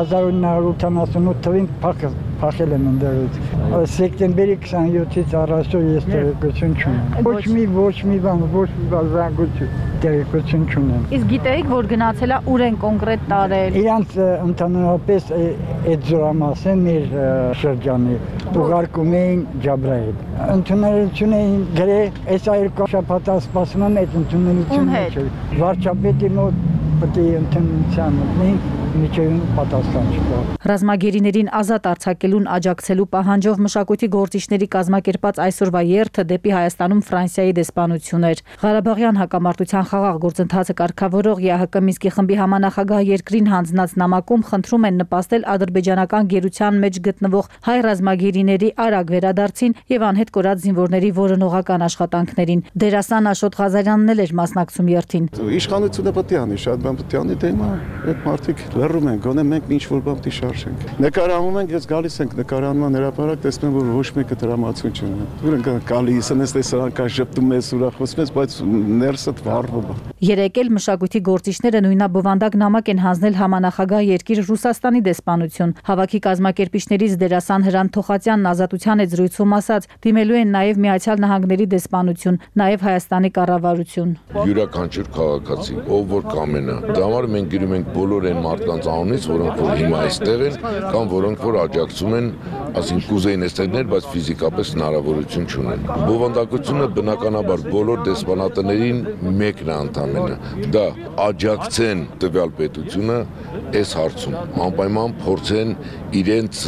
1988 թվին փախել եմ ընդերից։ Սեպտեմբերի 27-ից առաջ ես տեղեկություն չունեմ։ Ոչ մի բան զանգություն տեղեկություն չունեմ։ Իսկ գիտեիք, որ գնացել է ուր են կոնկրետ տարել։ Իրանց ընդհանրապես այդ զորամասեն մեր շրջանի ուղարկում էին Ջաբրայել։ Ընդունելություն էին գրել, այս երկու շաբաթ սպասում եմ այդ ընդունելությունը չէ։ Վարչապետի մոտ պետք է ընդունության մտնենք, միջև պատասխան չկա։ Ռազմագերիներին ազատ արձակելուն աջակցելու պահանջով մշակույթի գործիչների կազմակերպած այսօրվա երթը դեպի Հայաստանում Ֆրանսիայի դեսպանություն էր։ Ղարաբաղյան հակամարտության խաղաղ գործընթացը կարգավորող ԵԱՀԿ Մինսկի խմբի համանախագահ երկրին հանձնած նամակում խնդրում են նպաստել ադրբեջանական գերության մեջ գտնվող հայ ռազմագերիների արագ վերադարձին եւ անհետ կորած զինվորների որոնողական աշխատանքներին։ Դերասան Աշոտ Ղազարյանն էլ էր մասնակցում երթին։ Իշխանությունը պետք է անի, շատ բան պետք է անի, դե հիմա այդ մարդիկ լռում են, գոնե մենք ինչ-որ բան պետք է շարժենք։ Նկարահանում ենք, ես գալիս ենք նկարահանման հրապարակ, տեսնում եմ, որ ոչ մեկը տրամադրություն չունի։ Ուրեմն գալիս ես տեսարանքա ժպտում ես, ուրախացնում ես, բայց ներսդ վառվում է։ Երեկ էլ մշակույթի գործիչները նույնաբովանդակ նամակ են հանձնել համանախագահ երկիր Ռուսաստանի դեսպանություն։ Հավաքի կազմակերպիչներից դերասան Հրան Թոխատյանն Ազատության հետ զրույցում ասաց, դիմելու են նաև Միացյալ Նահանգների դեսպանություն, նաև Հայաստանի կառավարություն։ Յուրաքանչյուր քաղաքացի, ով որ կամենա, դա համար մենք գրում ենք բոլոր այն մարդկանց անունից, որոնք որ հիմա այստեղ են, կամ որոնք որ աջակցում են, ասենք կուզեին այստեղներ, բայց ֆիզիկապես հնարավորություն չունեն։ Բովանդակությունը բնականաբար բոլոր դեսպանատներին մեկն է ընդամենը, դա աջակցեն տվյալ պետությունը այս հարցում, անպայման փորձեն իրենց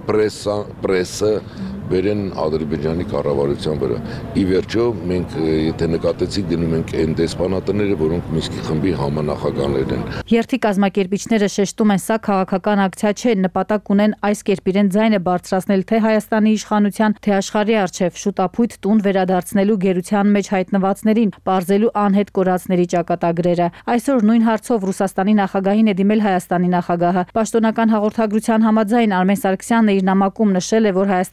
պրեսը բերեն Ադրբեջանի կառավարության վրա։ Ի վերջո մենք եթե նկատեցիք գնում ենք այն դեսպանատները, որոնք Մինսկի խմբի համանախագահներն են։ Երթի կազմակերպիչները շեշտում են, սա քաղաքական ակցիա չէ, նպատակ ունեն այս կերպ իրեն ձայնը բարձրացնել թե Հայաստանի իշխանության, թե աշխարհի առջև շուտապույտ տուն վերադարձնելու գերության մեջ հայտնվածներին, պարզելու անհետ կորածների ճակատագրերը։ Այսօր նույն հարցով Ռուսաստանի նախագահին է դիմել Հայաստանի նախագահը։ Պաշտոնական հաղորդագրության համաձայն Արմեն Սարգսյանն իր նամակում նշել է, որ Հայաստանի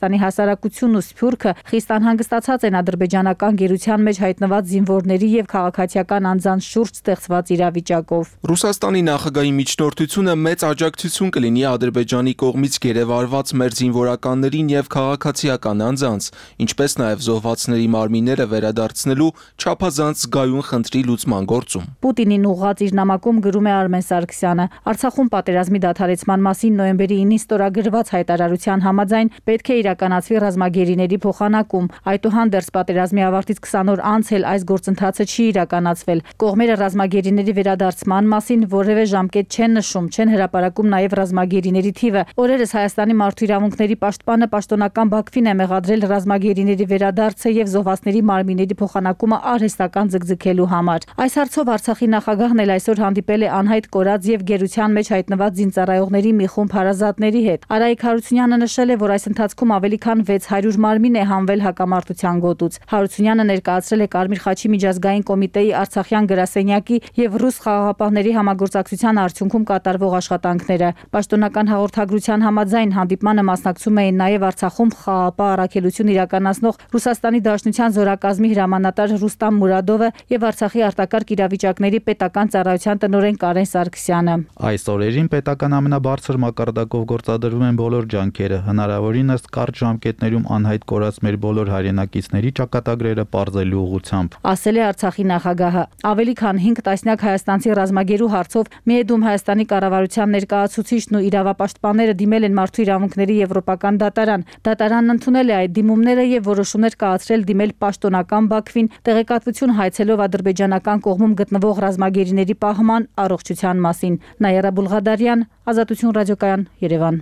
հասարակությունն ու Սփյուռքը խիստ անհանգստացած են ադրբեջանական գերության մեջ հայտնված զինվորների եւ քաղաքացիական անձանց շուրջ ստեղծված իրավիճակով։ Ռուսաստանի նախագահի միջնորդությունը մեծ աջակցություն կլինի Ադրբեջանի կողմից գերեվարված մեր զինվորականներին եւ քաղաքացիական անձանց, ինչպես նաեւ զոհվածների մարմինները վերադարձնելու չափազանց զգայուն խնդրի լուծման գործում։ Պուտինին ուղղած իր նամակում գրում է Արմեն Սարգսյանը. Արցախում պատերազմի դադարեցման մասին նոյեմբերի 9-ին ստորագրված հայտարարության համաձայն պետք է իրականացվի ռազմագերիների փոխանակում։ Այդուհանդերձ պատերազմի ավարտից 20 օր անց էլ այս գործընթացը չի իրականացվել։ Կողմերը ռազմագերիների վերադարձման մասին որևէ ժամկետ չեն նշում, չեն հրապարակում նաև ռազմագերիների թիվը։ Օրերս Հայաստանի մարդու իրավունքների պաշտպանը պաշտոնական Բաքվին է մեղադրել ռազմագերիների վերադարձը եւ զոհվածների մարմինների փոխանակումը արհեստական ձգձգելու համար։ Այս հարցով Արցախի նախագահն էլ այսօր հանդիպել է անհայտ կորած եւ գերության մեջ հայտնված զինծառայողների մի խումբ հարազատների հետ։ Արայիկ Հարությունյանը նշել է, որ այս ընթացքում ավելի քան 600 մարմին է հանվել հակամարտության գոտուց։ Հարությունյանը ներկայացրել է Կարմիր խաչի միջազգային կոմիտեի Արցախյան գրասենյակի եւ ռուս խաղաղապահների համագործակցության արդյունքում կատարվող աշխատանքները։ Պաշտոնական հաղորդագրության համաձայն հանդիպմանը մասնակցում էին նաեւ Արցախում խաղաղապահ առաքելություն իրականացնող Ռուսաստանի Դաշնության զորակազմի հրամանատար Ռուստամ Մուրադովը եւ Արցախի արտակարգ իրավիճակների պետական ծառայության տնօրեն Կարեն Սարգսյանը։ Այս օրերին պետական ամենաբարձր մակարդակով գործադրվում են բոլոր ջանքերը, հնարավորինս կարճ ժամկետներում անհայտ կորած մեր բոլոր հայրենակիցների ճակատագրերը պարզելու ուղղությամբ, ասել է Արցախի նախագահը։ Ավելի քան 5 տասնյակ հայաստանցի ռազմագերու հարցով Միեդում Հայաստանի կառավարության ներկայացուցիչն ու իրավապաշտպանները դիմել են Մարդու իրավունքների եվրոպական դատարան։ Դատարանն ընդունել է այդ դիմումները եւ որոշումներ կայացրել դիմել պաշտոնական Բաքվին, տեղեկատվություն հայցելով ադրբեջանական կողմում գտնվող ռազմագերիների պահման առողջության մասին։ Նայիրա Բուլղադարյան, Ազատություն ռադիոկայան, Երևան։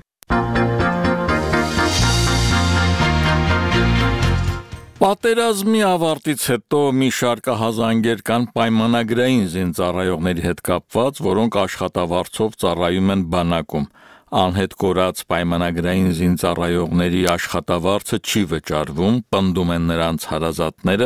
Պատերազմի ավարտից հետո մի շարք հազանգեր կան պայմանագրային զինծառայողների հետ կապված, որոնք աշխատավարձով ծառայում են բանակում։ Անհետ կորած պայմանագրային զինծառայողների աշխատավարձը չի վճարվում, պնդում են նրանց հարազատները։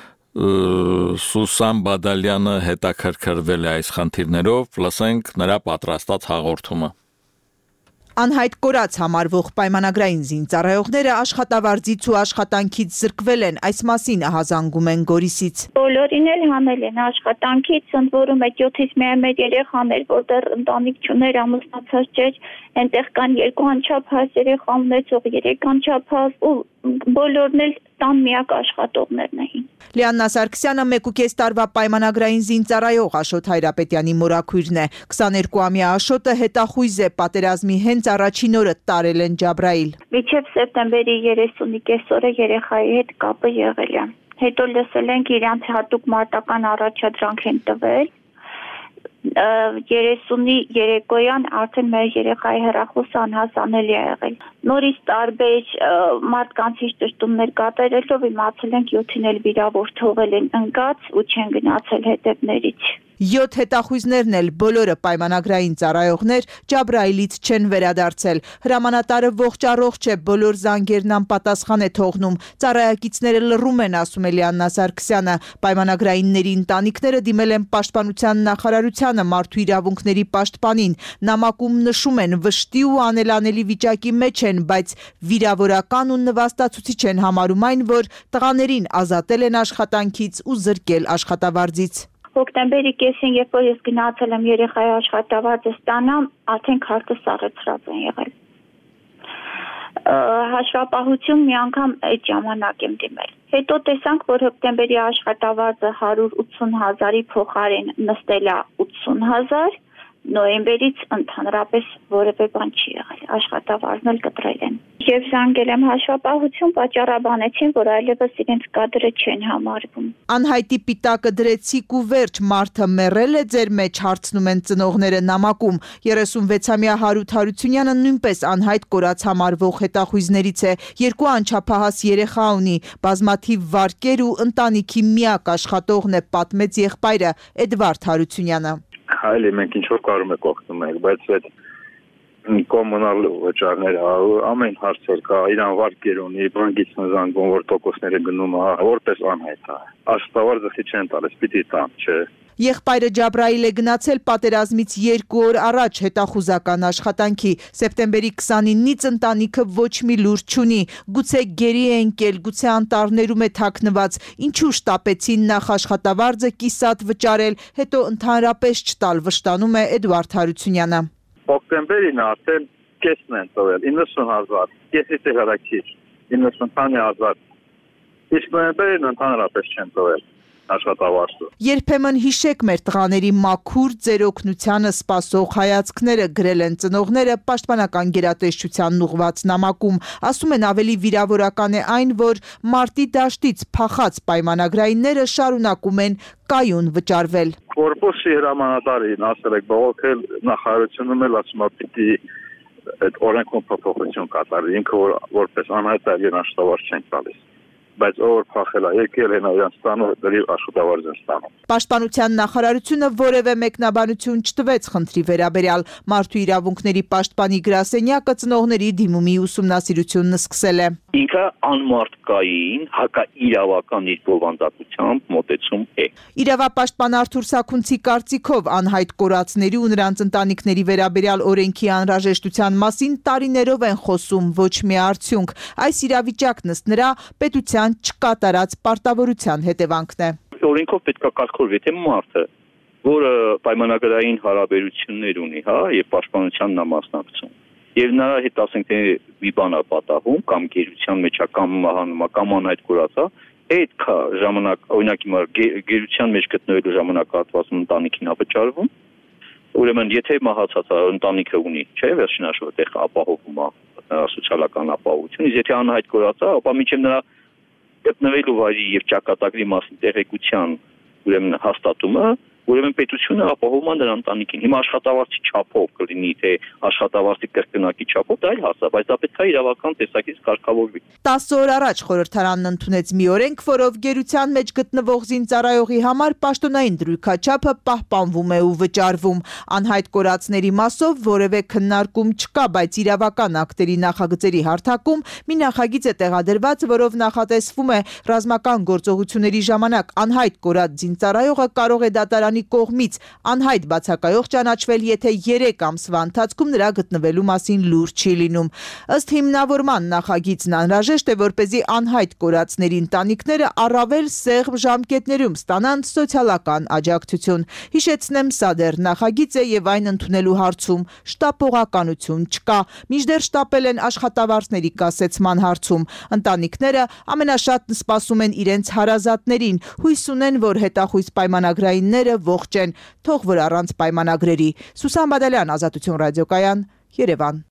Սուսան Բադալյանը հետաքրքրվել է այս խնդիրներով, լսենք նրա պատրաստած հաղորդումը։ Անհայտ կորած համարվող պայմանագրային զինծառայողները աշխատավարձից ու աշխատանքից զրկվել են, այս մասին հազանգում են Գորիսից։ Բոլորին էլ հանել են աշխատանքից, ընդ որում այդ 7-ից միայն մեր երեխաներ, որտեղ ընտանիք չուներ, ամուսնացած չէր, այնտեղ կան 2 անչափահաս երեխա ունեցող, 3 անչափահաս ու բոլորն էլ տան միակ աշխատողներն էին։ Լիաննա Սարգսյանը 1.5 տարվա պայմանագրային զինծառայող Աշոտ Հայրապետյանի մորաքույրն է։ 22-ամյա Աշոտը հետախույզ է, պատերազմի հենց առաջին օրը տարել են Ջաբրայիլ։ Մինչև սեպտեմբերի 30-ի կեսօրը երեխայի հետ կապը եղել է։ Հետո լսել ենք իրանց հատուկ մարտական առաջադրանք են տվել։ 30-ի երեկոյան արդեն մեր երեխայի հեռախոսը անհասանելի է եղել։ Նորից տարբեր մարդկանց ճշտումներ կատարելով իմացել ենք 7-ին էլ վիրավոր թողել են ընկած ու չեն գնացել հետևներից։ 7 հետախույզներն էլ բոլորը պայմանագրային ծառայողներ Ջաբրայիլից չեն վերադարձել։ Հրամանատարը ողջ է, բոլոր զանգերն անպատասխան է թողնում։ Ծառայակիցները լռում են, ասում է Լիաննա Սարգսյանը։ Պայմանագրայինների ընտանիքները դիմել են Պաշտպանության նախարարությանը, Մարդու իրավունքների պաշտպանին։ Նամակում նշում են, վշտի ու անելանելի վիճակի մեջ են, բայց վիրավորական ու նվաստացուցիչ են համարում այն, որ տղաներին ազատել են աշխատանքից ու զրկել աշխատավարձից։ Հոկտեմբերի կեսին, երբ որ ես գնացել եմ երեխայի աշխատավարձը ստանամ, արդեն քարտը սառեցրած են եղել։ Հաշվապահություն մի անգամ այդ ժամանակ եմ դիմել։ Հետո տեսանք, որ հոկտեմբերի աշխատավարձը 180,000-ի փոխարեն նստել է 80,000, նոյեմբերից ընդհանրապես որևէ բան չի եղել, աշխատավարձն էլ կտրել են։ Եվ զանգել եմ հաշվապահություն, պատճառաբանեցին, որ այլևս իրենց կադրը չեն համարվում։ Անհայտի պիտակը դրեցիք ու վերջ, մարդը մեռել է ձեր մեջ, հարցնում են ծնողները նամակում։ 36-ամյա Հարութ Հարությունյանը նույնպես անհայտ կորած համարվող հետախույզներից է, 2 անչափահաս երեխա ունի, բազմաթիվ վարկեր ու ընտանիքի միակ աշխատողն է, պատմեց եղբայրը Էդվարդ Հարությունյանը։ Այլ մենք ինչ որ կարում եք օգնում ենք, բայց այդ կոմունալ վճարները, ամեն հարցեր կա, իրան վարկեր ունի, բանկից զանգում, որ տոկոսները գնում, որպես անհայտ է։ Աշխատավարձը չեն տալիս, պիտի տան, չէ։ Եղբայրը Ջաբրայիլ է գնացել պատերազմից 2 օր առաջ հետախուզական աշխատանքի։ Սեպտեմբերի 29-ից ընտանիքը ոչ մի լուր չունի։ Գուցե գերի է ընկել, գուցե անտառներում է թաքնված։ Ինչու շտապեցին նախ աշխատավարձը կիսատ վճարել, հետո ընդհանրապես չտալ, վշտանում է Էդուարդ Հարությունյանը։ Օկտեմբերին արդեն կեսն են տվել 90,000, կեսից է հրակիր 90,000, իսկ նոյեմբերին ընդհանրապես չեն տվել աշխատավարձը։ Երբեմն հիշեք մեր տղաների մաքուր ձեր օգնությանը սպասող հայացքները, գրել են ծնողները պաշտպանական գերատեսչությանն ուղված նամակում։ Ասում են ավելի վիրավորական է այն, որ մարտի դաշտից փախած պայմանագրայինները շարունակում են կայուն վճարվել։ Կորպուսի հրամանատարին ասել եք բողոքել, նախարարությունում էլ ասում է պիտի այդ օրենքով փոփոխություն կատարի, ինքը որպես անհայտ աշխատավարձ չեն տալիս։ Բայց ով փախել է, եկել են իրան ստանում, դրի աշխատավարձ են ստանում։ Պաշտպանության նախարարությունը որևէ մեկնաբանություն չտվեց խնդրի վերաբերյալ։ Մարդու իրավունքների պաշտպանի գրասենյակը ծնողների դիմումի ուսումնասիրությունն սկսել է։ Ինքը անմարդկային, հակաիրավական իր բովանդակությամբ մոտեցում է։ Իրավապաշտպան Արթուր Սաքունցի կարծիքով անհայտ կորածների ու նրանց ընտանիքների վերաբերյալ օրենքի անհրաժեշտության մասին տարիներով են խոսում, ոչ մի արդյունք։ Այս իրավիճակն ըստ նրա պետության չկատարած պարտավորության հետևանքն է։ Օրենքով պետք է կարգավորվի թե մարդը, որը պայմանագրային հարաբերություններ ունի, եւ պաշտպանությանն է մասնակցում։ Եվ նրա հետ ասենք թե մի բան է պատահում, կամ գերության մեջ է, կամ մահանում է, կամ անհայտ կորած է, այդ ժամանակ, օրինակ հիմա գերության մեջ գտնվելու ժամանակահատվածում ընտանիքին է վճարվում։ Ուրեմն եթե մահացած ընտանիքը ունի, չէ՞, վերջին հաշվով այդտեղ ապահովում է սոցիալական ապահովություն, իսկ եթե անհայտ կորած է, ապա մինչև նրա գտնվելու վայրի եւ ճակատագրի մասին տեղեկության ուրեմն հաստատումը, ուրեմն պետությունը ապահովում է նրա ընտանիքին։ Հիմա աշխատավարձի չափով կլինի, թե աշխատավարձի կրկնակի չափով, դա այլ հասա, բայց դա պետք է իրավական տեսակից կարգավորվի։ 10 օր առաջ խորհրդարանն ընդունեց մի օրենք, որով գերության մեջ գտնվող զինծառայողի համար պաշտոնային դրույքաչափը պահպանվում է ու վճարվում։ Անհայտ կորածների մասով որևէ քննարկում չկա, բայց իրավական ակտերի նախագծերի հարթակում մի նախագիծ է տեղադրված, որով նախատեսվում է ռազմական գործողությունների ժամանակ անհայտ կորած զինծառայողը կարող է դատարանի կողմից անհայտ բացակայող ճանաչվել, եթե 3 ամսվա ընթացքում նրա գտնվելու մասին լուր չի լինում։ Ըստ հիմնավորման նախագիծն անհրաժեշտ է, որպեսզի անհայտ կորածների ընտանիքները առավել սեղմ ժամկետներում ստանան սոցիալական աջակցություն։ Հիշեցնեմ, սա դեռ նախագիծ է եւ այն ընդունելու հարցում շտապողականություն չկա։ Մինչդեռ շտապել են աշխատավարձների կասեցման հարցում։ Ընտանիքները ամենաշատն սպասում են իրենց հարազատներին, հույս ունեն, որ հետախույզ պայմանագրայինները ողջ են, թող որ առանց պայմանագրերի։ Սուսան Բադալյան, Ազատություն ռադիոկայան, Երևան։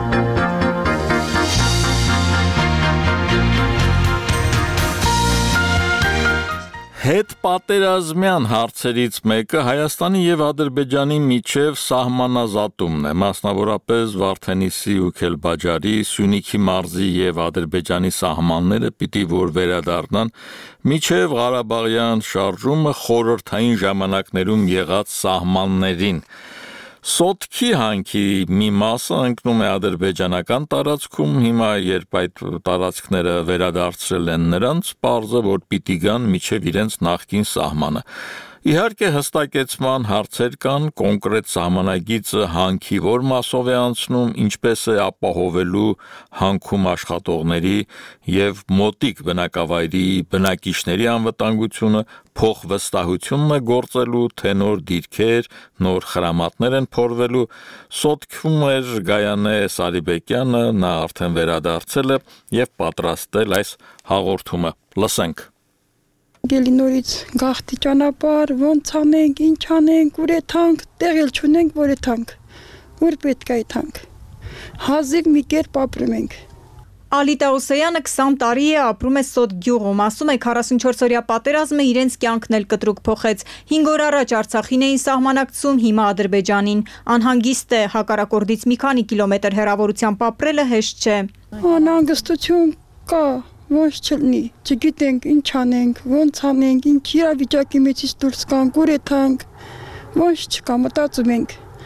Հետ պատերազմյան հարցերից մեկը Հայաստանի եւ Ադրբեջանի միջև սահմանազատումն է, մասնավորապես Վարդենիսի ու Քելբաջարի, Սյունիքի մարզի եւ Ադրբեջանի սահմանները պիտի որ վերադառնան միջև Ղարաբաղյան շարժումը խորհրդային ժամանակներում եղած սահմաններին։ Սոտքի հանքի մի մասը ընկնում է ադրբեջանական տարածքում, հիմա երբ այդ տարածքները վերադարձրել են նրանց, պարզ է, որ պիտի գան միջև իրենց նախկին սահմանը։ Իհարկե հստակեցման հարցեր կան, կոնկրետ սահմանագիծը հանքի որ մասով է անցնում, ինչպես է ապահովելու հանքում աշխատողների եւ մոտիկ բնակավայրի բնակիչների անվտանգությունը, փոխվստահությունն է գործելու, թե նոր դիրքեր, նոր խրամատներ են փորվելու։ Սոտքում էր Գայանե Սարիբեկյանը, նա արդեն վերադարձել է եւ պատրաստել այս հաղորդումը։ Լսենք։ Գելի նորից գաղթի ճանապարհ, ոնց անենք, ինչ անենք, ուր է թանկ, տեղել չունենք, որ է թանկ, ուր պետք է թանկ։ Հազիվ մի կերպ ապրում ենք։ Ալի Տաուսեյանը 20 տարի է ապրում է Սոտ գյուղում, ասում է 44-օրյա պատերազմը իրենց կյանքն էլ կտրուկ փոխեց։ 5 օր առաջ Արցախին էին սահմանակցում, հիմա Ադրբեջանին։ Անհանգիստ է, հակառակորդից մի քանի կիլոմետր հեռավորությամբ ապրելը հեշտ չէ։ Անհանգստություն կա, ոնց չլինի, չգիտենք ինչ անենք, ոնց անենք, ինչ իրավիճակի մեջից դուրս գանք, ուր է թանք, ոնց չկա, մտածում ենք։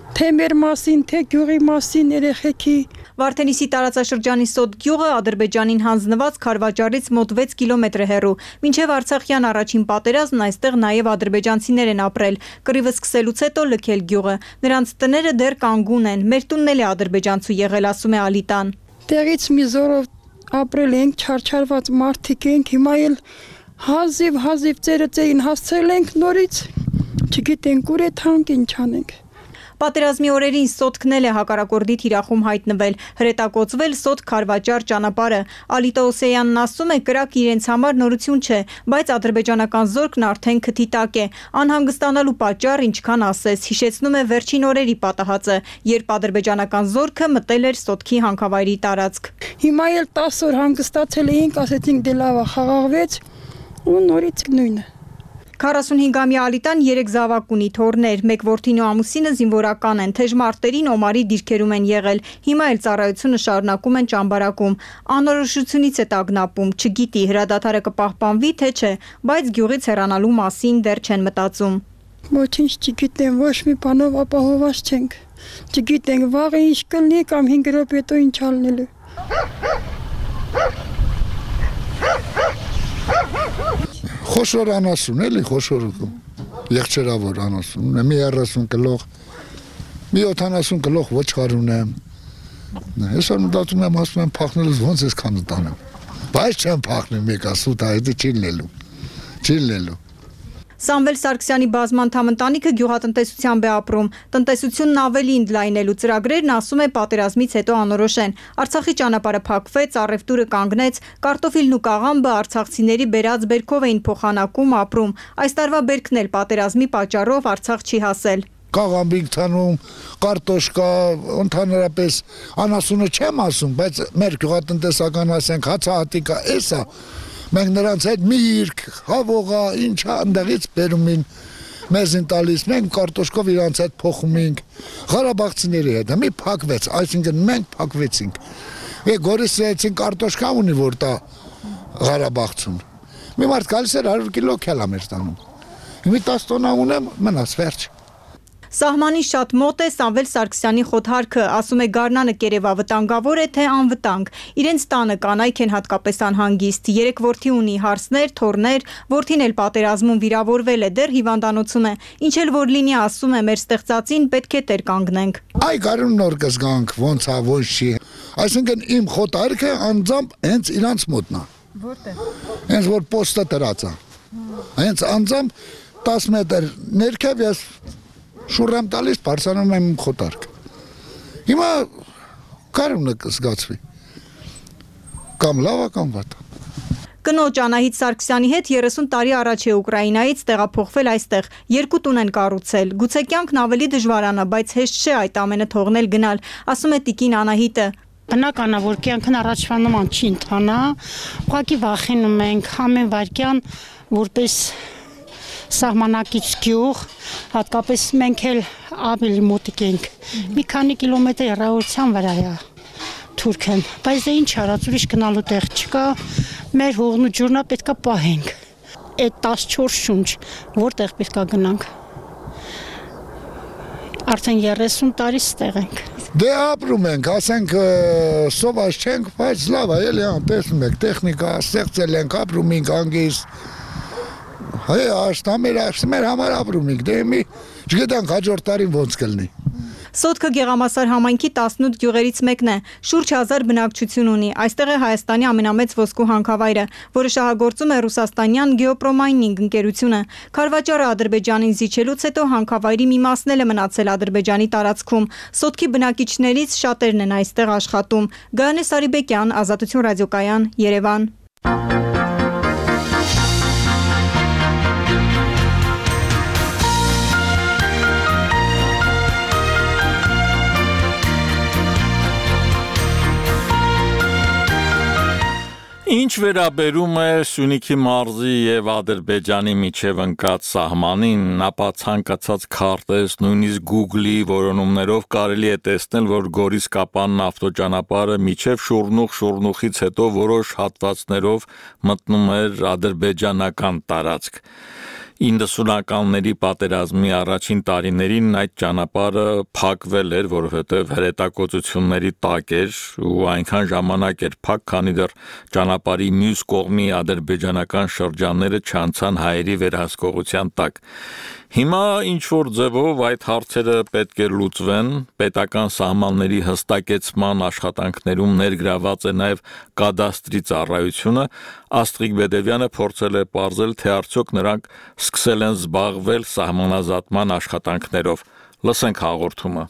թե մեր մասին, թե գյուղի մասին, երեխեքի։ Վարդենիսի տարածաշրջանի Սոտ գյուղը Ադրբեջանին հանձնված Քարվաճառից մոտ 6 կիլոմետր է հեռու։ Մինչև Արցախյան առաջին պատերազմն այստեղ նաև ադրբեջանցիներ են ապրել։ Կռիվը սկսելուց հետո լքել գյուղը։ Նրանց տները դեռ կանգուն են։ Մեր տունն էլ է ադրբեջանցու եղել, ասում է Ալիտան։ Տեղից մի զորով ապրել ենք, չարչարված մարդիկ ենք, հիմա էլ հազիվ ծերծեին հասցրել ենք նորից, չգիտենք ուր է թանկ, ինչ անենք։ Պատերազմի օրերին Սոտքն էլ է հակառակորդի թիրախում հայտնվել, հրետակոծվել Սոտ Քարվաճառ ճանապարհը։ Ալիտա Օսեյանն ասում է, կրակ իրենց համար նորություն չէ, բայց ադրբեջանական զորքն արդեն քթի տակ է։ Անհանգստանալու պատճառ ինչքան ասես, հիշեցնում է վերջին օրերի պատահածը, երբ ադրբեջանական զորքը մտել էր Սոտքի հանքավայրի տարածք։ Հիմա էլ 10 օր հանգստացել էինք, ասեցինք դե լավ է, խաղաղվեց ու նորից նույնը։ 45-ամյա Ալիտան 3 զավակ ունի, թոռներ, մեկ որդին ու ամուսինը զինվորական են, թեժ մարտերին Օմարի դիրքերում են եղել, հիմա էլ ծառայությունը շարունակում են ճամբարակում, անորոշությունից է տագնապում, չգիտի հրադադարը կպահպանվի թե չէ, բայց գյուղից հեռանալու մասին դեռ չեն մտածում։ Ոչինչ չգիտեմ, ոչ մի բանով ապահովված չենք, չգիտենք վաղը ինչ կլինի կամ 5 րոպե հետո ինչ ալնելու։ Խոշոր անասուն էլի, խոշոր եղջերավոր անասուն, մի 30 կլող, մի 70 կլող ոչխար ունեմ։ Այսօր մտածում եմ, ասում եմ փախնելուց ոնց ես քան տանեմ։ Բայց չեմ փախնի մեկա սուտ այդ չի լինելու։ Սամվել Սարգսյանի բազմանդամ ընտանիքը գյուղատնտեսությամբ է ապրում։ Տնտեսությունն ավելի ընդլայնելու ծրագրերն, ասում է, պատերազմից հետո անորոշ են։ Արցախի ճանապարհը փակվեց, առևտուրը կանգնեց, կարտոֆիլն ու կաղամբը արցախցիների բերած բերքով էին փոխանակում, ապրում։ Այս տարվա բերքն էլ պատերազմի պատճառով Արցախ չի հասել։ Կաղամբինք թանում, կարտոշկա, ընդհանրապես անասունը չեմ ասում, բայց մեր գյուղատնտեսական ասենք հացահատիկա էսա։ Մենք նրանց հետ միրգ, հավողա, ինչա ընդեղից բերում են մեզին տալիս, մենք կարտոշկով իրանց հետ փոխում ենք, Ղարաբաղցիների հետ, մի փակվեց, այսինքն մենք փակվեցինք։ Գորիսի հետին կարտոշկա ունի, որ տա Ղարաբաղցուն։ Մի մարդ գալիս էր 100 կիլո քելա մեր տանում։ Մի 10 տոննա ունեմ, մնաց վերջ։ Սահմանին շատ մոտ է Սամվել Սարգսյանի խոթարքը, ասում է Գառնանը Կերևա վտանգավոր է թե անվտանգ։ Իրենց տանը կանայք են հատկապես անհանգիստ, 3 որդի ունի, հարսներ, թոռներ, որդին էլ պատերազմում վիրավորվել է, դեռ հիվանդանոցում է։ Ինչ էլ որ լինի, ասում է, մեր ստեղծածին պետք է տեր կանգնենք։ Այ գարուն նոր կզգանք, ոնց է, ոնց չի։ Այսինքն իմ խոթարքը անձամբ հենց իրանց մոտնա։ Որտե՞ղ։ Հենց որ պոստը դրած է։ Հենց անձամբ 10 մետր ներքև ես շուրեմ տալիս, բարձանում եմ խոտարկ։ Հիմա կարունը կզգացվի, կամ լավա, կամ վատա։ Կնոջ Անահիտ Սարգսյանի հետ 30 տարի առաջ է Ուկրաինայից տեղափոխվել այստեղ, 2 տուն են կառուցել, գուցե կյանքն ավելի դժվարանա, բայց հեշտ չէ այդ ամենը թողնել գնալ, ասում է տիկին Անահիտը։ Բնական է, որ կյանքն առաջվա նման չի ընթանա, ուղղակի վախենում ենք ամեն վայրկյան, որպես սահմանակից գյուղ, հատկապես մենք էլ ավելի մոտիկ ենք, մի քանի կիլոմետր հեռավորության վրա է Թուրքեն, բայց դե ինչ արած, ուրիշ գնալու տեղ չկա, մեր հողն ու ջուրնա պետքա պահենք, այդ 14 շունչ, որտեղ պետքա գնանք, արդեն 30 տարի ստեղ ենք։ Դե ապրում ենք, ասենք սոված չենք, բայց լավ է, էլի տեսնում եք, տեխնիկա ստեղծել ենք, ապրում ենք անգիստ, Հայ մեր համար ապրում ենք, դե մի չգիտենք հաջորդ տարին ոնց կլինի։ Սոտքը Գեղամասար համայնքի 18 գյուղերից մեկն է, շուրջ 1000 բնակչություն ունի, այստեղ է Հայաստանի ամենամեծ ոսկու հանքավայրը, որը շահագործում է ռուսաստանյան Գեոպրոմայնինգ ընկերությունը։ Քարվաճառը Ադրբեջանին զիջելուց հետո հանքավայրի մի մասն էլ է մնացել Ադրբեջանի տարածքում։ Սոտքի բնակիչներից շատերն են այստեղ աշխատում։ Գայանե Սարիբեկյան, Ազատություն ռադիոկայան, Երևան։ Ինչ վերաբերում է Սյունիքի մարզի եւ Ադրբեջանի միջև ընկած սահմանին, ապա ցանկացած քարտեզ, նույնիսկ Google-ի որոնումներով կարելի է տեսնել, որ Գորիս-Կապանն ավտոճանապարհը միջև Շուրնուխից հետո որոշ հատվածներով մտնում էր ադրբեջանական տարածք։ 90-ականների պատերազմի առաջին տարիներին այդ ճանապարհը փակվել էր, որովհետև հրետակոծությունների տակ էր ու այնքան ժամանակ էր փակ, քանի դեռ ճանապարհի մյուս կողմի ադրբեջանական շրջանները չանցան հայերի վերահսկողության տակ։ Հիմա ինչ որ ձևով այդ հարցերը պետք է լուծվեն, պետական սահմանների հստակեցման աշխատանքներում ներգրաված է նաև կադաստրի ծառայությունը, Աստղիկ Բեդևյանը փորձել է պարզել, թե արդյոք նրանք սկսել են զբաղվել սահմանազատման աշխատանքներով։ Լսենք հաղորդումը։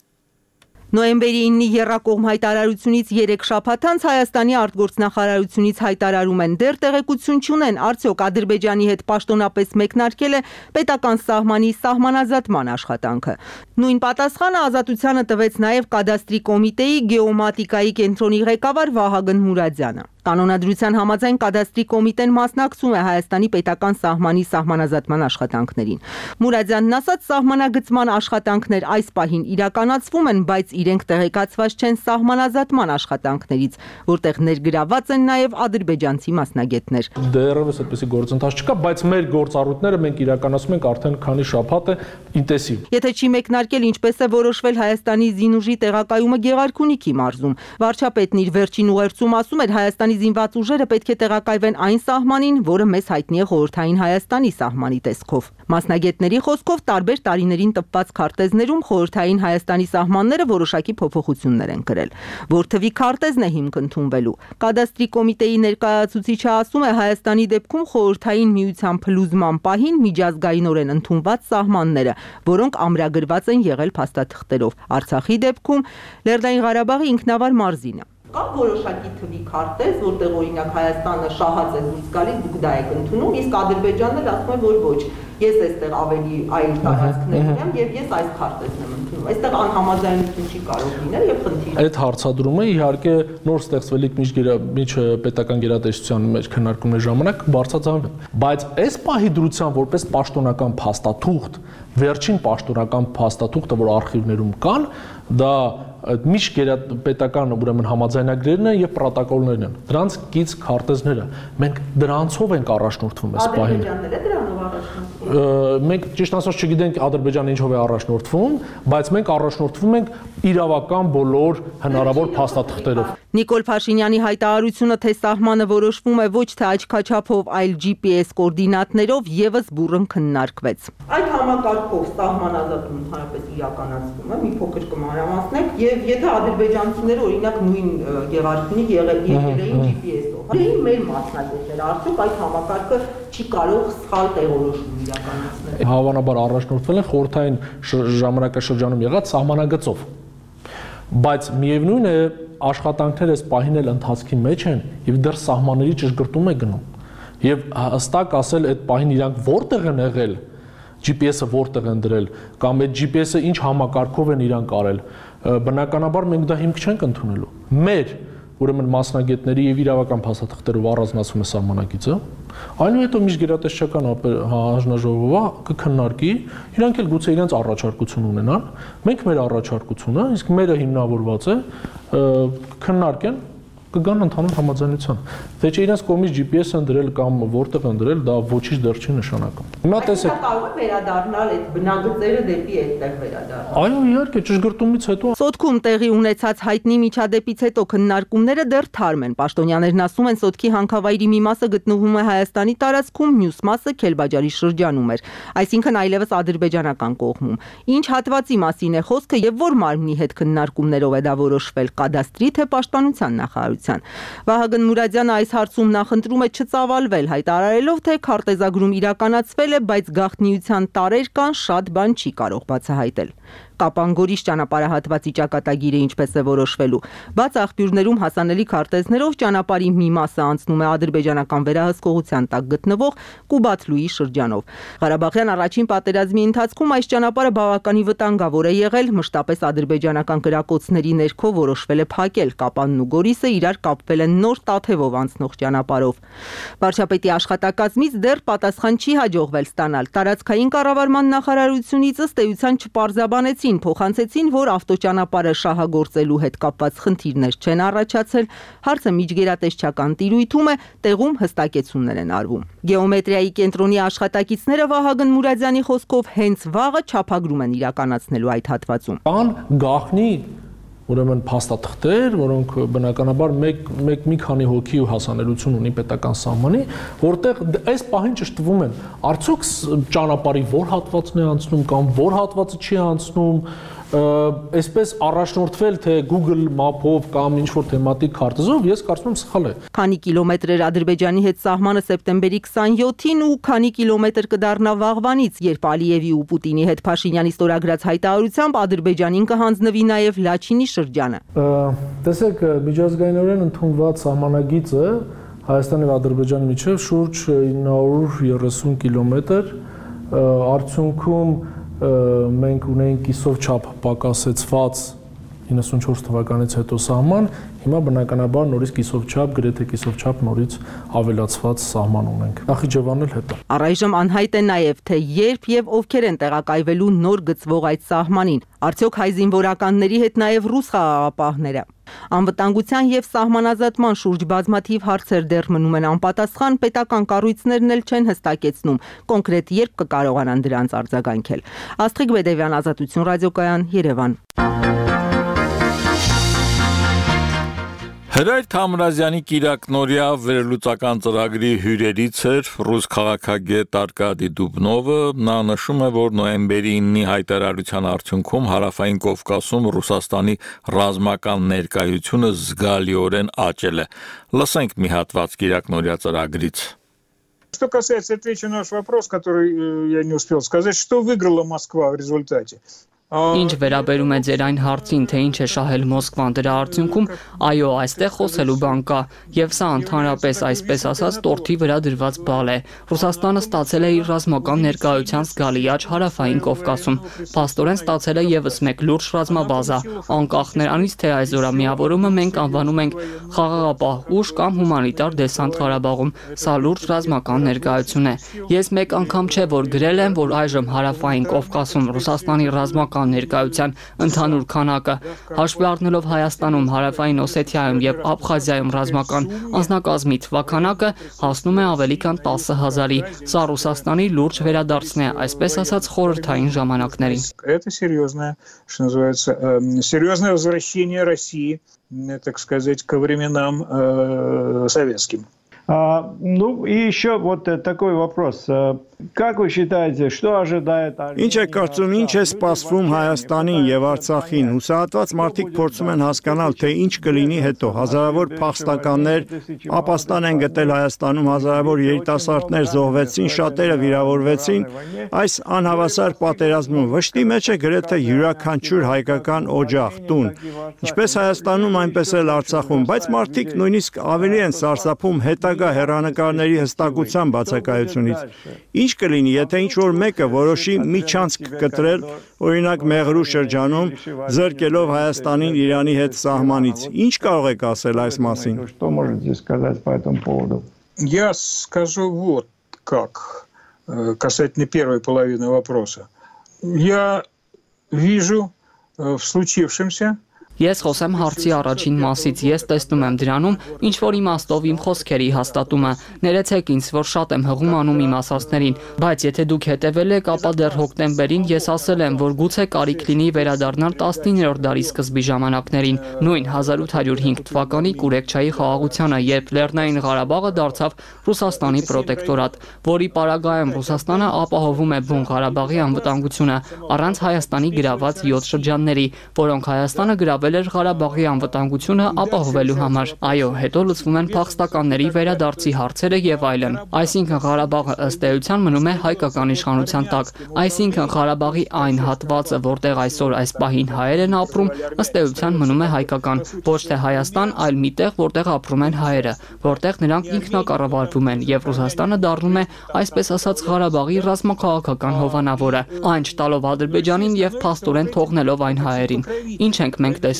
Նոյեմբերի 9-ի եռակողմ հայտարարությունից 3 շաբաթ անց Հայաստանի արտգործնախարարությունից հայտարարում են դեռ տեղեկություն չունեն, արդյոք Ադրբեջանի հետ պաշտոնապես մեկնարկել է պետական սահմանի սահմանազատման աշխատանքը։ Նույն պատասխանը Ազատությանը տվեց նաև կադաստրի կոմիտեի գեոմատիկայի կենտրոնի ղեկավար Վահագն Մուրադյանը։ Կանոնադրության համաձայն կադաստրի կոմիտեն մասնակցում է Հայաստանի պետական սահմանի սահմանազատման աշխատանքներին։ Մուրադյանն ասաց, սահմանագծման աշխատանքներ այս պահին իրականացվում են, բայց իրենք տեղեկացված չեն սահմանազատման աշխատանքներից, որտեղ ներգրաված են նաև ադրբեջանցի մասնագետներ։ Դեռևս այդպիսի գործընթաց չկա, բայց մեր գործառույթները մենք իրականացնում ենք արդեն քանի շաբաթ է ինտենսիվ։ Եթե չի մեկնարկել, ինչպես է որոշվել Հայաստանի զինուժի տեղակայումը Գեղարքունիքի մարզում, վարչապետն իր վերջին ուղերձում ասում էր, Հայաստանի զինված ուժերը պետք է տեղակայվեն այն սահմանին, որը մեզ հայտնի է խորհրդային Հայաստանի սահմանի տեսքով։ Մասնագետների խոսքով տարբեր տարիներին տպված քարտեզներում խորհրդային Հայաստանի սահմանները որոշակի փոփոխություններ են կրել, որ թվի քարտեզն է հիմք ընդունվելու։ Կադաստրի կոմիտեի ներկայացուցիչը ասում է, Հայաստանի դեպքում խորհրդային միության փլուզման պահին միջազգայինորեն ընդունված սահմանները, որոնք ամրագրված են եղել փաստաթղթերով։ Արցախի դեպքում Լեռնային Ղարաբաղի ինքնավար մարզինը։ Կա որոշակի թվի քարտեզ, որտեղ օրինակ Հայաստանը շահած է դուրս գալիս, դուք դա եք ընդունում, իսկ Ադրբեջանն ասում է, որ ոչ, ես այստեղ ավելի այլ տարածքներ ունեմ եւ ես այս քարտեզն եմ ընդունում։ Այստեղ անհամաձայնություն չի կարող լինել եւ խնդիր։ Այդ հարցադրումը իհարկե նոր ստեղծվելիք միջպետական գերատեսչության մեջ քննարկումների ժամանակ բարձրացավ, բայց այս պահի դրության որպես պաշտոնական փաստաթուղթ, վերջին պաշտոնական փաստաթուղթը, որ արխիվներում կան, դա միջգերապետական ուրեմն համաձայնագրերն են եւ պրոտոկոլներն են։ Դրանց կից քարտեզները։ Մենք դրանցով ենք առաջնորդվում այս պահին։ Ադրբեջանն է դրանով առաջնորդվում։ Մենք ճիշտ ասած չգիտենք Ադրբեջանը ինչով է առաջնորդվում, բայց մենք առաջնորդվում ենք իրավական բոլոր հնարավոր փաստաթղթերով։ Նիկոլ Փաշինյանի հայտարարությունը, թե սահմանը որոշվում է ոչ թե աչքաչափով, այլ GPS կոորդինատներով, եւս բուռն քննարկվեց։ Այդ համակարգով սահմանազատումը ընդհանրապես իրականացվում է, մի փոքր կմանրամասնենք, եւ եթե ադրբեջանցիները օրինակ նույն Գեղարքունիք եղել էին GPS-ով, դրանք մեր մասնագետները արդյոք այդ համակարգը չի կարող սխալ տեղորոշում իրականացնել։ Հավանաբար առաջնորդվել են խորհրդային ժամանակաշրջանում եղած սահմանագծով, բայց միևնույն է աշխատանքները այս պահին էլ ընթացքի մեջ են եւ դեռ սահմանների ճշգրտում է գնում եւ հստակ ասել այդ պահին իրանք որտեղ են եղել, GPS-ը որտեղ են դրել կամ այդ GPS-ը ինչ համակարգով են իրանք արել, բնականաբար մենք դա հիմք չենք ընդունելու։ Մեր ուրեմն մասնագետների եւ իրավական փաստաթղթերով առանձնացում է սահմանակիցը, այնուհետեւ միջգերատեսչական հանձնաժողովը կքննարկի, իրանք էլ գուցե իրենց առաջարկություն ունենան, մենք մեր առաջարկությունը, իսկ մերը հիմնավորված է քննարկեն, կգան ընդհանուր համաձայնության։ Թե չէ իրենց կողմից GPS են դրել կամ որտեղ են դրել, դա ոչինչ դեռ չի նշանակում։ Հիմա տեսեք, կարող է վերադառնալ այդ բնագծերը դեպի այդտեղ վերադառնալ։ Այո, իհարկե, ճշգրտումից հետո։ Սոտքում տեղի ունեցած հայտնի միջադեպից հետո քննարկումները դեռ թարմ են։ Պաշտոնյաներն ասում են, Սոտքի հանքավայրի մի մասը գտնվում է Հայաստանի տարածքում, մյուս մասը Քելբաջարի շրջանում էր, այսինքն այլևս ադրբեջանական կողմում։ Ինչ հատվածի մասին է խոսքը եւ որ մարմնի հետ քննարկումներով է դա որոշվել, կադաստրի թե պաշտպանության նախարարության։ Վահագն Մուրադյանը այս հարցում նախընտրում է չծավալվել, հայտարարելով, թե քարտեզագրում իրականացվել է, բայց գաղտնիության տարեր կան, շատ բան չի կարող բացահայտել։ Կապանգորիշ ճանապարհահատվածի ճակատագիրը ինչպես է որոշվելու։ Բաց աղբյուրներում հասանելի քարտեզներով ճանապարհի մի մասը անցնում է ադրբեջանական վերահսկողության տակ գտնվող Կուբաթլուի շրջանով։ Ղարաբաղյան առաջին պատերազմի ընթացքում այս ճանապարհը բավականին վտանգավոր է եղել, մշտապես ադրբեջանական կրակոցների ներքո որոշվել է փակել Կապանն ու Գորիսը իրար կապվել են նոր Տաթևով անցնող ճանապարհով։ Վարչապետի աշխատակազմից դեռ պատասխան չի հաջողվել ստանալ։ Տարածքային կառավարման նախարարությունից ըստ էության չպարզաբանեցին Հայերին փոխանցեցին, որ ավտոճանապարհը շահագործելու հետ կապված խնդիրներ չեն առաջացել, հարցը միջգերատեսչական տիրույթում է, տեղում հստակեցումներ են արվում։ Գեոմետրիայի կենտրոնի աշխատակիցները Վահագն Մուրադյանի խոսքով հենց վաղը չափագրում են իրականացնելու այդ հատվածում։ Կան գաղտնի ուրեմն փաստաթղթեր, որոնք բնականաբար մի քանի հոգի ու հասանելություն ունի պետական սահմանի, որտեղ այս պահին ճշտվում են, արդյոք ճանապարհի որ հատվածն է անցնում կամ որ հատվածը չի անցնում, այսպես առաջնորդվել թե Google Map-ով կամ ինչ-որ թեմատիկ քարտեզով, ես կարծում եմ սխալ է։ Քանի կիլոմետր էր Ադրբեջանի հետ սահմանը սեպտեմբերի 27-ին ու քանի կիլոմետր կդառնա վաղվանից, երբ Ալիևի ու Պուտինի հետ Փաշինյանի ստորագրած հայտարարությամբ Ադրբեջանին կհանձնվի նաև Լաչինի շրջանը։ Տեսեք, միջազգայինորեն ընդունված սահմանագիծը Հայաստանի եւ Ադրբեջանի միջև շուրջ 930 կիլոմետր, արդյունքում մենք ունենք կիսով չափ պակասեցված 94 թվականից հետո սահման, հիմա բնականաբար նորից կիսով չափ, գրեթե կիսով չափ նորից ավելացված սահման ունենք։ Նախիջևանն էլ հետո։ Առայժմ անհայտ է նաև, թե երբ եւ ովքեր են տեղակայվելու նոր գծվող այդ սահմանին։ Արդյոք հայ զինվորականների հետ նաև ռուս խաղաղապահները։ Անվտանգության եւ սահմանազատման շուրջ բազմաթիվ հարցեր դեռ մնում են անպատասխան, պետական կառույցներն էլ չեն հստակեցնում կոնկրետ երբ կկարողանան դրանց արձագանքել։ Աստղիկ Բեդևյան, Ազատություն ռադիոկայան, Երևան։ Հրայր Թամրազյանի կիրակնօրյա վերլուծական ծրագրի հյուրերից էր ռուս քաղաքագետ Արկադի Դուբնովը, նա նշում է, որ նոյեմբերի 9-ի հայտարարության արդյունքում Հարավային Կովկասում Ռուսաստանի ռազմական ներկայությունը զգալիորեն աճել է։ Լսենք մի հատված կիրակնօրյա ծրագրից։ Что касается, отвечу на ваш вопрос, который я не успел сказать, что выиграла Москва в результате? Ինչ վերաբերում է ձեր այն հարցին, թե ինչ է շահել Մոսկվան դրա արդյունքում, այո, այստեղ խոսելու բան կա, եւ սա ընդհանրապես այսպես ասած տորթի վրա դրված բալ է։ Ռուսաստանը ստացել է իր ռազմական ներկայության զգալի աճ Հարավային Կովկասում։ Փաստորեն ստացել է եւս մեկ լուրջ ռազմաբազա, անկախ նրանից, թե այս զորամիավորումը մենք անվանում ենք խաղաղապահ ուժ կամ հումանիտար դեսանտ Ղարաբաղում։ Սա լուրջ ռազմական ներկայություն է։ Ես մեկ անգամ չէ որ գրել եմ, որ այժմ Հարավային Կովկասում Ռուսաստանի ռազմական ներկայության ընդհանուր քանակը, հաշվի առնելով Հայաստանում, Հարավային Օսեթիայում եւ Աբխազիայում ռազմական անձնակազմի թվաքանակը հասնում է ավելի քան 10,000-ի։ Սա Ռուսաստանի լուրջ վերադարձն է, այսպես ասած, խորհրդային ժամանակներին։ Это серьезное, что называется, серьезное возвращение России, так сказать, ко временам советским. Ну и еще вот такой вопрос. Как вы считаете, что ожидает Ինչ է կարծում, ինչ է սպասվում Հայաստանին եւ Արցախին։ Հուսահատված մարդիկ փորձում են հասկանալ, թե ինչ կլինի հետո։ Հազարավոր փախստականներ ապաստան են գտել Հայաստանում, հազարավոր երիտասարդներ զոհվեցին, շատերը վիրավորվեցին։ Այս անհավասար պատերազմում վշտի մեջ է գրեթե յուրաքանչյուր հայկական օջախ, տուն։ Ինչպես Հայաստանում, այնպես էլ Արցախում, բայց մարդիկ նույնիսկ ավելի են սարսափում հետագա հեռանկարների հստակության բացակայությունից։ Ինչ կլինի, եթե ինչ-որ մեկը որոշի միջանցք կտրել, օրինակ Մեղրու շրջանում, զրկելով Հայաստանին Իրանի հետ սահմանից։ Ինչ կարող եք ասել այս մասին։ Что можете сказать по этому поводу? Я скажу вот как, касательно первой половины вопроса. Я вижу в случившемся Ես խոսեմ հարցի առաջին մասից, ես տեսնում եմ դրանում ինչ որ իմաստով իմ խոսքերի հաստատումը։ Ներեցեք ինձ, որ շատ եմ հղում անում իմ ասածներին, բայց եթե դուք հետևել եք, ապա դեռ հոկտեմբերին ես ասել եմ, որ գուցե կարիք լինի վերադառնալ 19-րդ դարի սկզբի ժամանակներին, նույն 1805 թվականի Կուրեկչայի խաղաղությանը, երբ Լեռնային Ղարաբաղը դարձավ Ռուսաստանի պրոտեկտորատ, որի պարագայում Ռուսաստանը ապահովում է Բուն Ղարաբաղի անվտանգությունը առանց Հայաստանի գրաված 7 շրջանների, որոնք Հայաստանը գրավել էր Ղարաբաղի անվտանգությունը ապահովելու համար։ Այո, հետո լուծվում են փախստականների վերադարձի հարցերը եւ այլն։ Այսինքն Ղարաբաղը ըստ էության մնում է հայկական իշխանության տակ։ Այսինքն Ղարաբաղի այն հատվածը, որտեղ այսօր այս պահին հայեր են ապրում, ըստ էության մնում է հայկական, ոչ թե Հայաստան, այլ մի տեղ, որտեղ ապրում են հայերը, որտեղ նրանք ինքնակառավարվում են եւ Ռուսաստանը դառնում է, այսպես ասած, Ղարաբաղի ռազմաքաղաքական հովանավորը, այն չտալով Ադրբեջանին եւ փաստորեն թողնելով այն հայերին։ Ինչ ենք մենք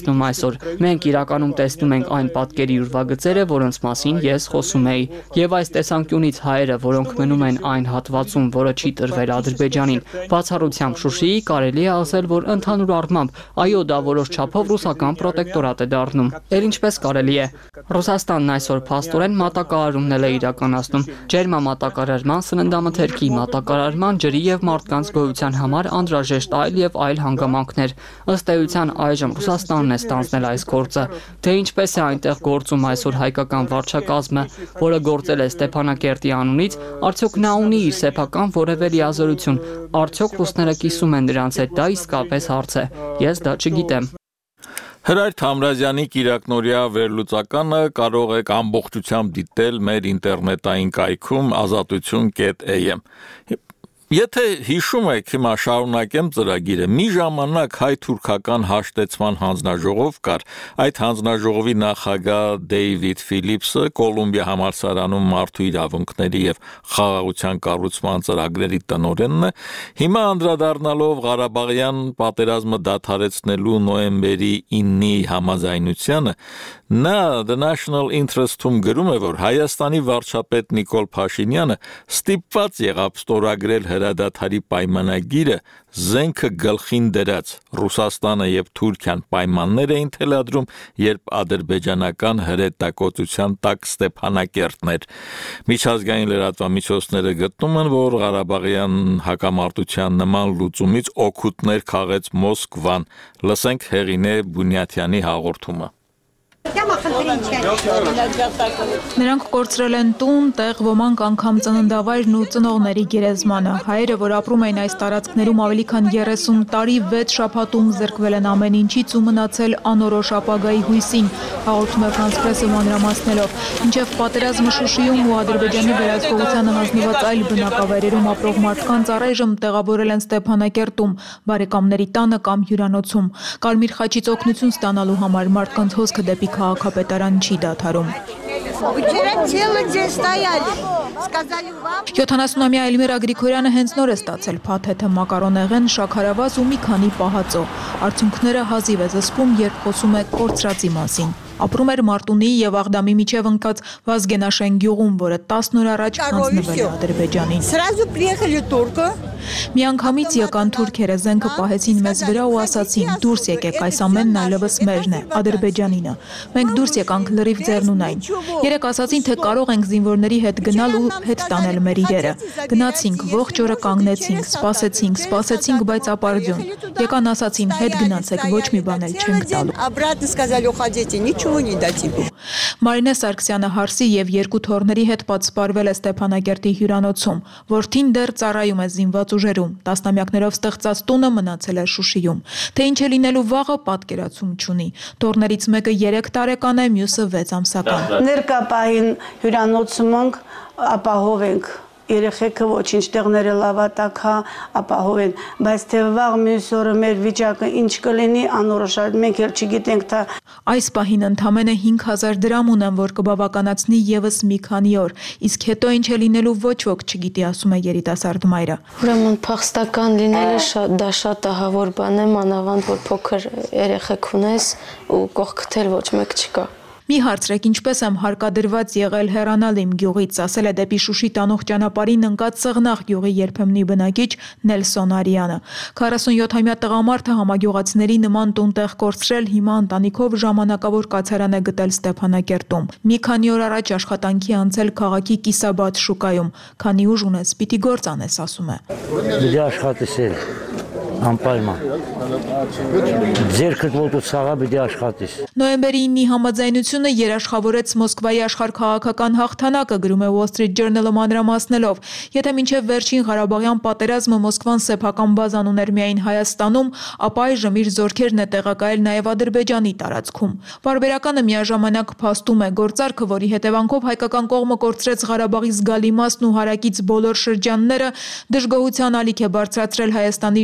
տեսնում այսօր։ Մենք իրականում տեսնում ենք այն պատկերի ուրվագծերը, որոնց մասին ես խոսում էի, եւ այս տեսանկյունից հայերը, որոնք մնում են այն հատվածում, որը չի տրվել Ադրբեջանին, բացառությամբ Շուշիի, կարելի է ասել, որ ընդհանուր առմամբ, այո, դա որոշ չափով ռուսական պրոտեկտորատ է դառնում։ Էլ ինչպես կարելի է։ Ռուսաստանն այսօր փաստորեն մատակարարումներ է իրականացնում, ջերմամատակարարման, սննդամթերքի մատակարարման, ջրի եւ մարդկանց գոյության համար անհրաժեշտ այլ հանգամանքներ։ Ըստ էության այժմ Ռուսաստանն է ստանձնել այս գործը։ Թե ինչպես է այնտեղ գործում այսօր հայկական վարչակազմը, որը գործել է Ստեփանակերտի անունից, արդյոք նա ունի իր սեփական որևէ լիազորություն, արդյոք ռուսները կիսում են դրանց հետ, դա իսկապես հարց է։ Ես դա չգիտեմ։ Հրայր Թամրազյանի կիրակնօրյա վերլուծականը կարող եք ամբողջությամբ դիտել մեր ինտերնետային կայքում azatutun.am։ Եթե հիշում եք, հիմա շարունակեմ ծրագիրը, մի ժամանակ հայ-թուրքական հաշտեցման հանձնաժողով կար, այդ հանձնաժողովի նախագահ Դեյվիդ Ֆիլիպսը Կոլումբիա համալսարանում մարդու իրավունքների եւ խաղաղության կառուցման ծրագրերի տնօրենն է, հիմա անդրադառնալով Ղարաբաղյան պատերազմը դադարեցնելու նոյեմբերի 9-ի համաձայնությանը, նա The National Interest-ում գրում է, որ Հայաստանի վարչապետ Նիկոլ Փաշինյանը ստիպված եղավ ստորագրել հրադադարի պայմանագիրը զենքը գլխին դրած Ռուսաստանը եւ Թուրքիան պայմաններ էին թելադրում, երբ ադրբեջանական հրետակոծության տակ Ստեփանակերտն էր։ Միջազգային լրատվամիջոցները գտնում են, որ Ղարաբաղյան հակամարտության նման լուծումից օգուտներ քաղեց Մոսկվան։ Լսենք Հեղինե Բունյաթյանի հաղորդումը։ Նրանք կորցրել են տուն, տեղ, ոմանք անգամ ծննդավայրն ու ծնողների գերեզմանը։ Հայերը, որ ապրում էին այս տարածքներում ավելի քան 30 տարի, 6 շաբաթում զրկվել են ամեն ինչից ու մնացել անորոշ ապագայի հույսին, հաղորդում է France Press-ը մանրամասնելով։ Մինչև պատերազմը Շուշիում ու Ադրբեջանի վերահսկողությանը հանձնված այլ բնակավայրերում ապրող մարդկանց առայժմ տեղավորել են Ստեփանակերտում, բարեկամների տանը կամ հյուրանոցում։ Կարմիր խաչից օգնություն ստանալու համար մարդկանց հոսքը դեպի քաղաքապետարան չի դադարում։ 70-ամյա Էլմիրա Գրիգորյանը հենց նոր է ստացել փաթեթը մակարոնեղեն, շաքարավազ ու մի քանի պահածո։ Արդյունքները հազիվ է զսպում, երբ խոսում է կորցրածի մասին։ Ապրում էր Մարտունի եւ Աղդամի միջև ընկած Վազգենաշեն գյուղում, որը 10 օր առաջ հանձնվել է Ադրբեջանին։ Միանգամից եկան թուրքերը, զենքը պահեցին մեզ վրա ու ասացին՝ դուրս եկեք, այս ամենն այլևս մերն է, Ադրբեջանինը։ Մենք դուրս եկանք լրիվ ձեռնունայն։ Երեք ասացին, թե կարող ենք զինվորների հետ գնալ ու հետ տանել մեր իրերը։ Գնացինք, ողջ օրը կանգնեցինք, սպասեցինք, բայց ապարդյուն։ Եկան ասացին՝ հետ գնացեք, ոչ մի բան էլ չենք տալու։ Մարինե Սարգսյանը հարսի եւ երկու թոռների հետ պատսպարվել է Ստեփանակերտի հյուրանոցում, որդին դեռ ծառայում է զինված ուժերում, տասնամյակներով ստեղծած տունը մնացել է Շուշիում։ Թե ինչ է լինելու վաղը, պատկերացում չունի։ Թոռներից մեկը 3 տարեկան է, մյուսը 6 ամսական։ Ներկա պահին հյուրանոցում ենք, ապահով ենք երեխեքը ոչինչ տեղները լավատակա ապահով են, բայց թե վաղ մյուս օրը մեր վիճակը ինչ կլինի անորոշ, մենք էլ չգիտենք թե այս պահին ընդամենը 5000 դրամ ունեմ, որ կբավականացնի եւս մի քանի օր, իսկ հետո ինչ է լինելու ոչ ոք չգիտի, ասում է երիտասարդ մայրը։ Ուրեմն փախստական լինելը դա շատ ահավոր բան է, մանավանդ որ փոքր երեխեք ունես ու կողքդ էլ ոչ մեկ չկա։ Մի հարցրեք, ինչպես եմ հարկադրված եղել հեռանալ իմ գյուղից, ասել է դեպի Շուշի տանող ճանապարհին ընկած Սեղնաղ գյուղի երբեմնի բնակիչ Նելսոն Արիանը։ 47-ամյա տղամարդը համագյուղացիների նման տուն-տեղ կորցրել, հիմա ընտանիքով ժամանակավոր կացարան է գտել Ստեփանակերտում։ Մի քանի օր առաջ աշխատանքի անցել քաղաքի Կիսաբադ շուկայում, քանի ուժ ունես, պիտի գործ անես, ասում է։ Դե աշխատես անպայման։ Ձերքդ ոտու ցաղա պիտի աշխատես։ Նոյեմբերի 9-ի համաձայնությունը երաշխավորեց Մոսկվայի աշխարհքաղաքական հաղթանակը, գրում է Wall Street Journal-ը մանրամասնելով։ Եթե մինչև վերջին Ղարաբաղյան պատերազմը Մոսկվան սեփական բազան ուներ միայն Հայաստանում, ապա այժմ իր զորքերն է տեղակայել նաև Ադրբեջանի տարածքում։ Պարբերականը միաժամանակ փաստում է գործարքը, որի հետևանքով հայկական կողմը կորցրեց Ղարաբաղի զգալի մասն ու հարակից բոլոր շրջանները, դժգոհության ալիք է բարձրացրել Հայաստանի իշխանությունը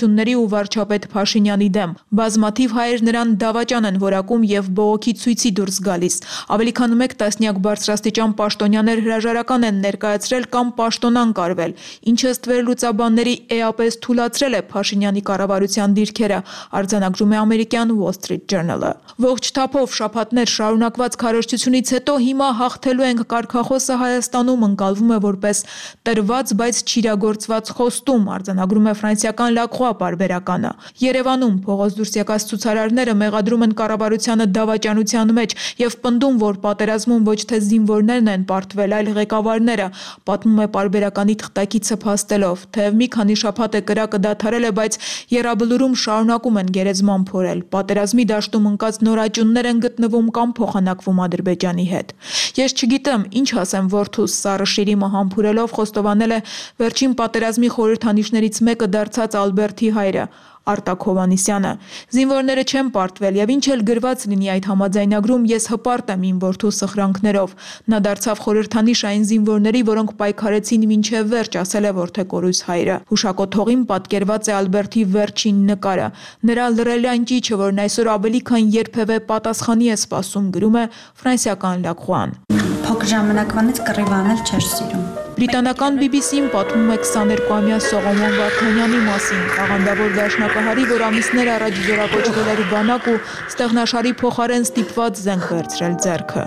հարձակությունների ու վարչապետ Փաշինյանի դեմ։ Բազմաթիվ հայեր նրան դավաճան են որակում եւ բողոքի ցույցի դուրս գալիս։ Ավելի քան 1 տասնյակ բարձրաստիճան պաշտոնյաներ հրաժարական են ներկայացրել կամ պաշտոնան կարվել, ինչը ըստ վերլուծաբանների էապես թույլատրել է Փաշինյանի կառավարության դիրքերը, արձանագրում է ամերիկյան Wall Street Journal-ը։ Ողջ թափով շաբաթներ շարունակված քարոզչությունից հետո հիմա հաղթելու ենք կարգախոսը Հայաստանում ընկալվում է որպես տրված, բայց չիրագործված խոստում, արձանագրում է ֆրանսիական La Croix պարբերականը։ Երևանում փողոց դուրս եկած ցուցարարները մեղադրում են կառավարությանը դավաճանության մեջ եւ պնդում, որ պատերազմում ոչ թե զինվորներն են պարտվել, այլ ղեկավարները, պատմում է պարբերականի թղթակիցը փաստելով, թեև մի քանի շաբաթ է կրակը դադարել է, բայց Եռաբլուրում շարունակում են գերեզման փորել։ Պատերազմի դաշտում ընկած նորաճուններ են գտնվում կամ փոխանակվում Ադրբեջանի հետ։ Ես չգիտեմ, ինչ ասեմ որդուս, Սառը Շիրիմը համբուրելով խոստովանել է վերջին պատերազմի խորհրդանիշներից մեկը դարձած Ալբերտի հայրը Արտակ Հովհաննիսյանը։ Զինվորները չեն պարտվել եւ ինչ էլ գրված լինի այդ համաձայնագրում, ես հպարտ եմ իմ որդու սխրանքներով։ Նա դարձավ խորհրդանիշ այն զինվորների, որոնք պայքարեցին մինչև վերջ, ասել է որդեկորույս հայրը։ Հուշակոթողին պատկերված է Ալբերտի վերջին նկարը։ Նրա լռելյան ճիչը, որն այսօր ավելի քան երբևէ պատասխանի է սպասում, գրում է ֆրանսիական La Croix-ն։ Փոքր ժամանակվանից կռիվանել չէր սիրում։ Բրիտանական BBC-ն պատմում է 22-ամյա Սողոմոն Վարդանյանի մասին, աղանդավոր դաշնակահարի, որ ամիսներ առաջ զորակոչվել էր բանակ ու ստեղնաշարի փոխարեն ստիպված զենք վերցրել ձեռքը։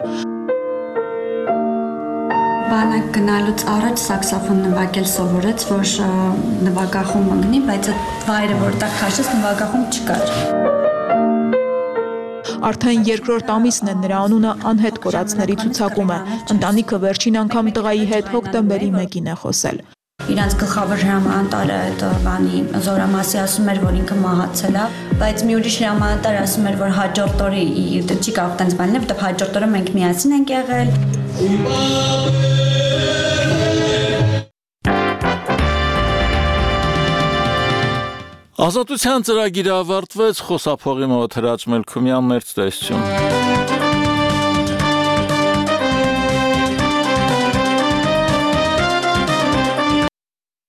Բանակ գնալուց առաջ սաքսոֆոն նվագել սովորեց, որ նվագախումը գնի, բայց այդ վայրը, որտեղ քաշեց, նվագախում չկար։ Արդեն երկրորդ ամիսն է նրա անունը անհետ կորածների ցուցակում է։ Ընտանիքը վերջին անգամ տղայի հետ հոկտեմբերի 1-ին է խոսել։ Իրանց գլխավոր հրամանատարը այդ բանի զորամասի ասում էր, որ ինքը մահացել է, բայց մի ուրիշ հրամանատար ասում էր, որ հաջորդ օրը չի կարող տենց բանել, որտեղ հաջորդ օրը մենք միասին ենք եղել։ Ազատության ծրագիրը ավարտվեց, խոսափողի մոտ Հրաչ Մելքումյանն էր, ցտեսություն։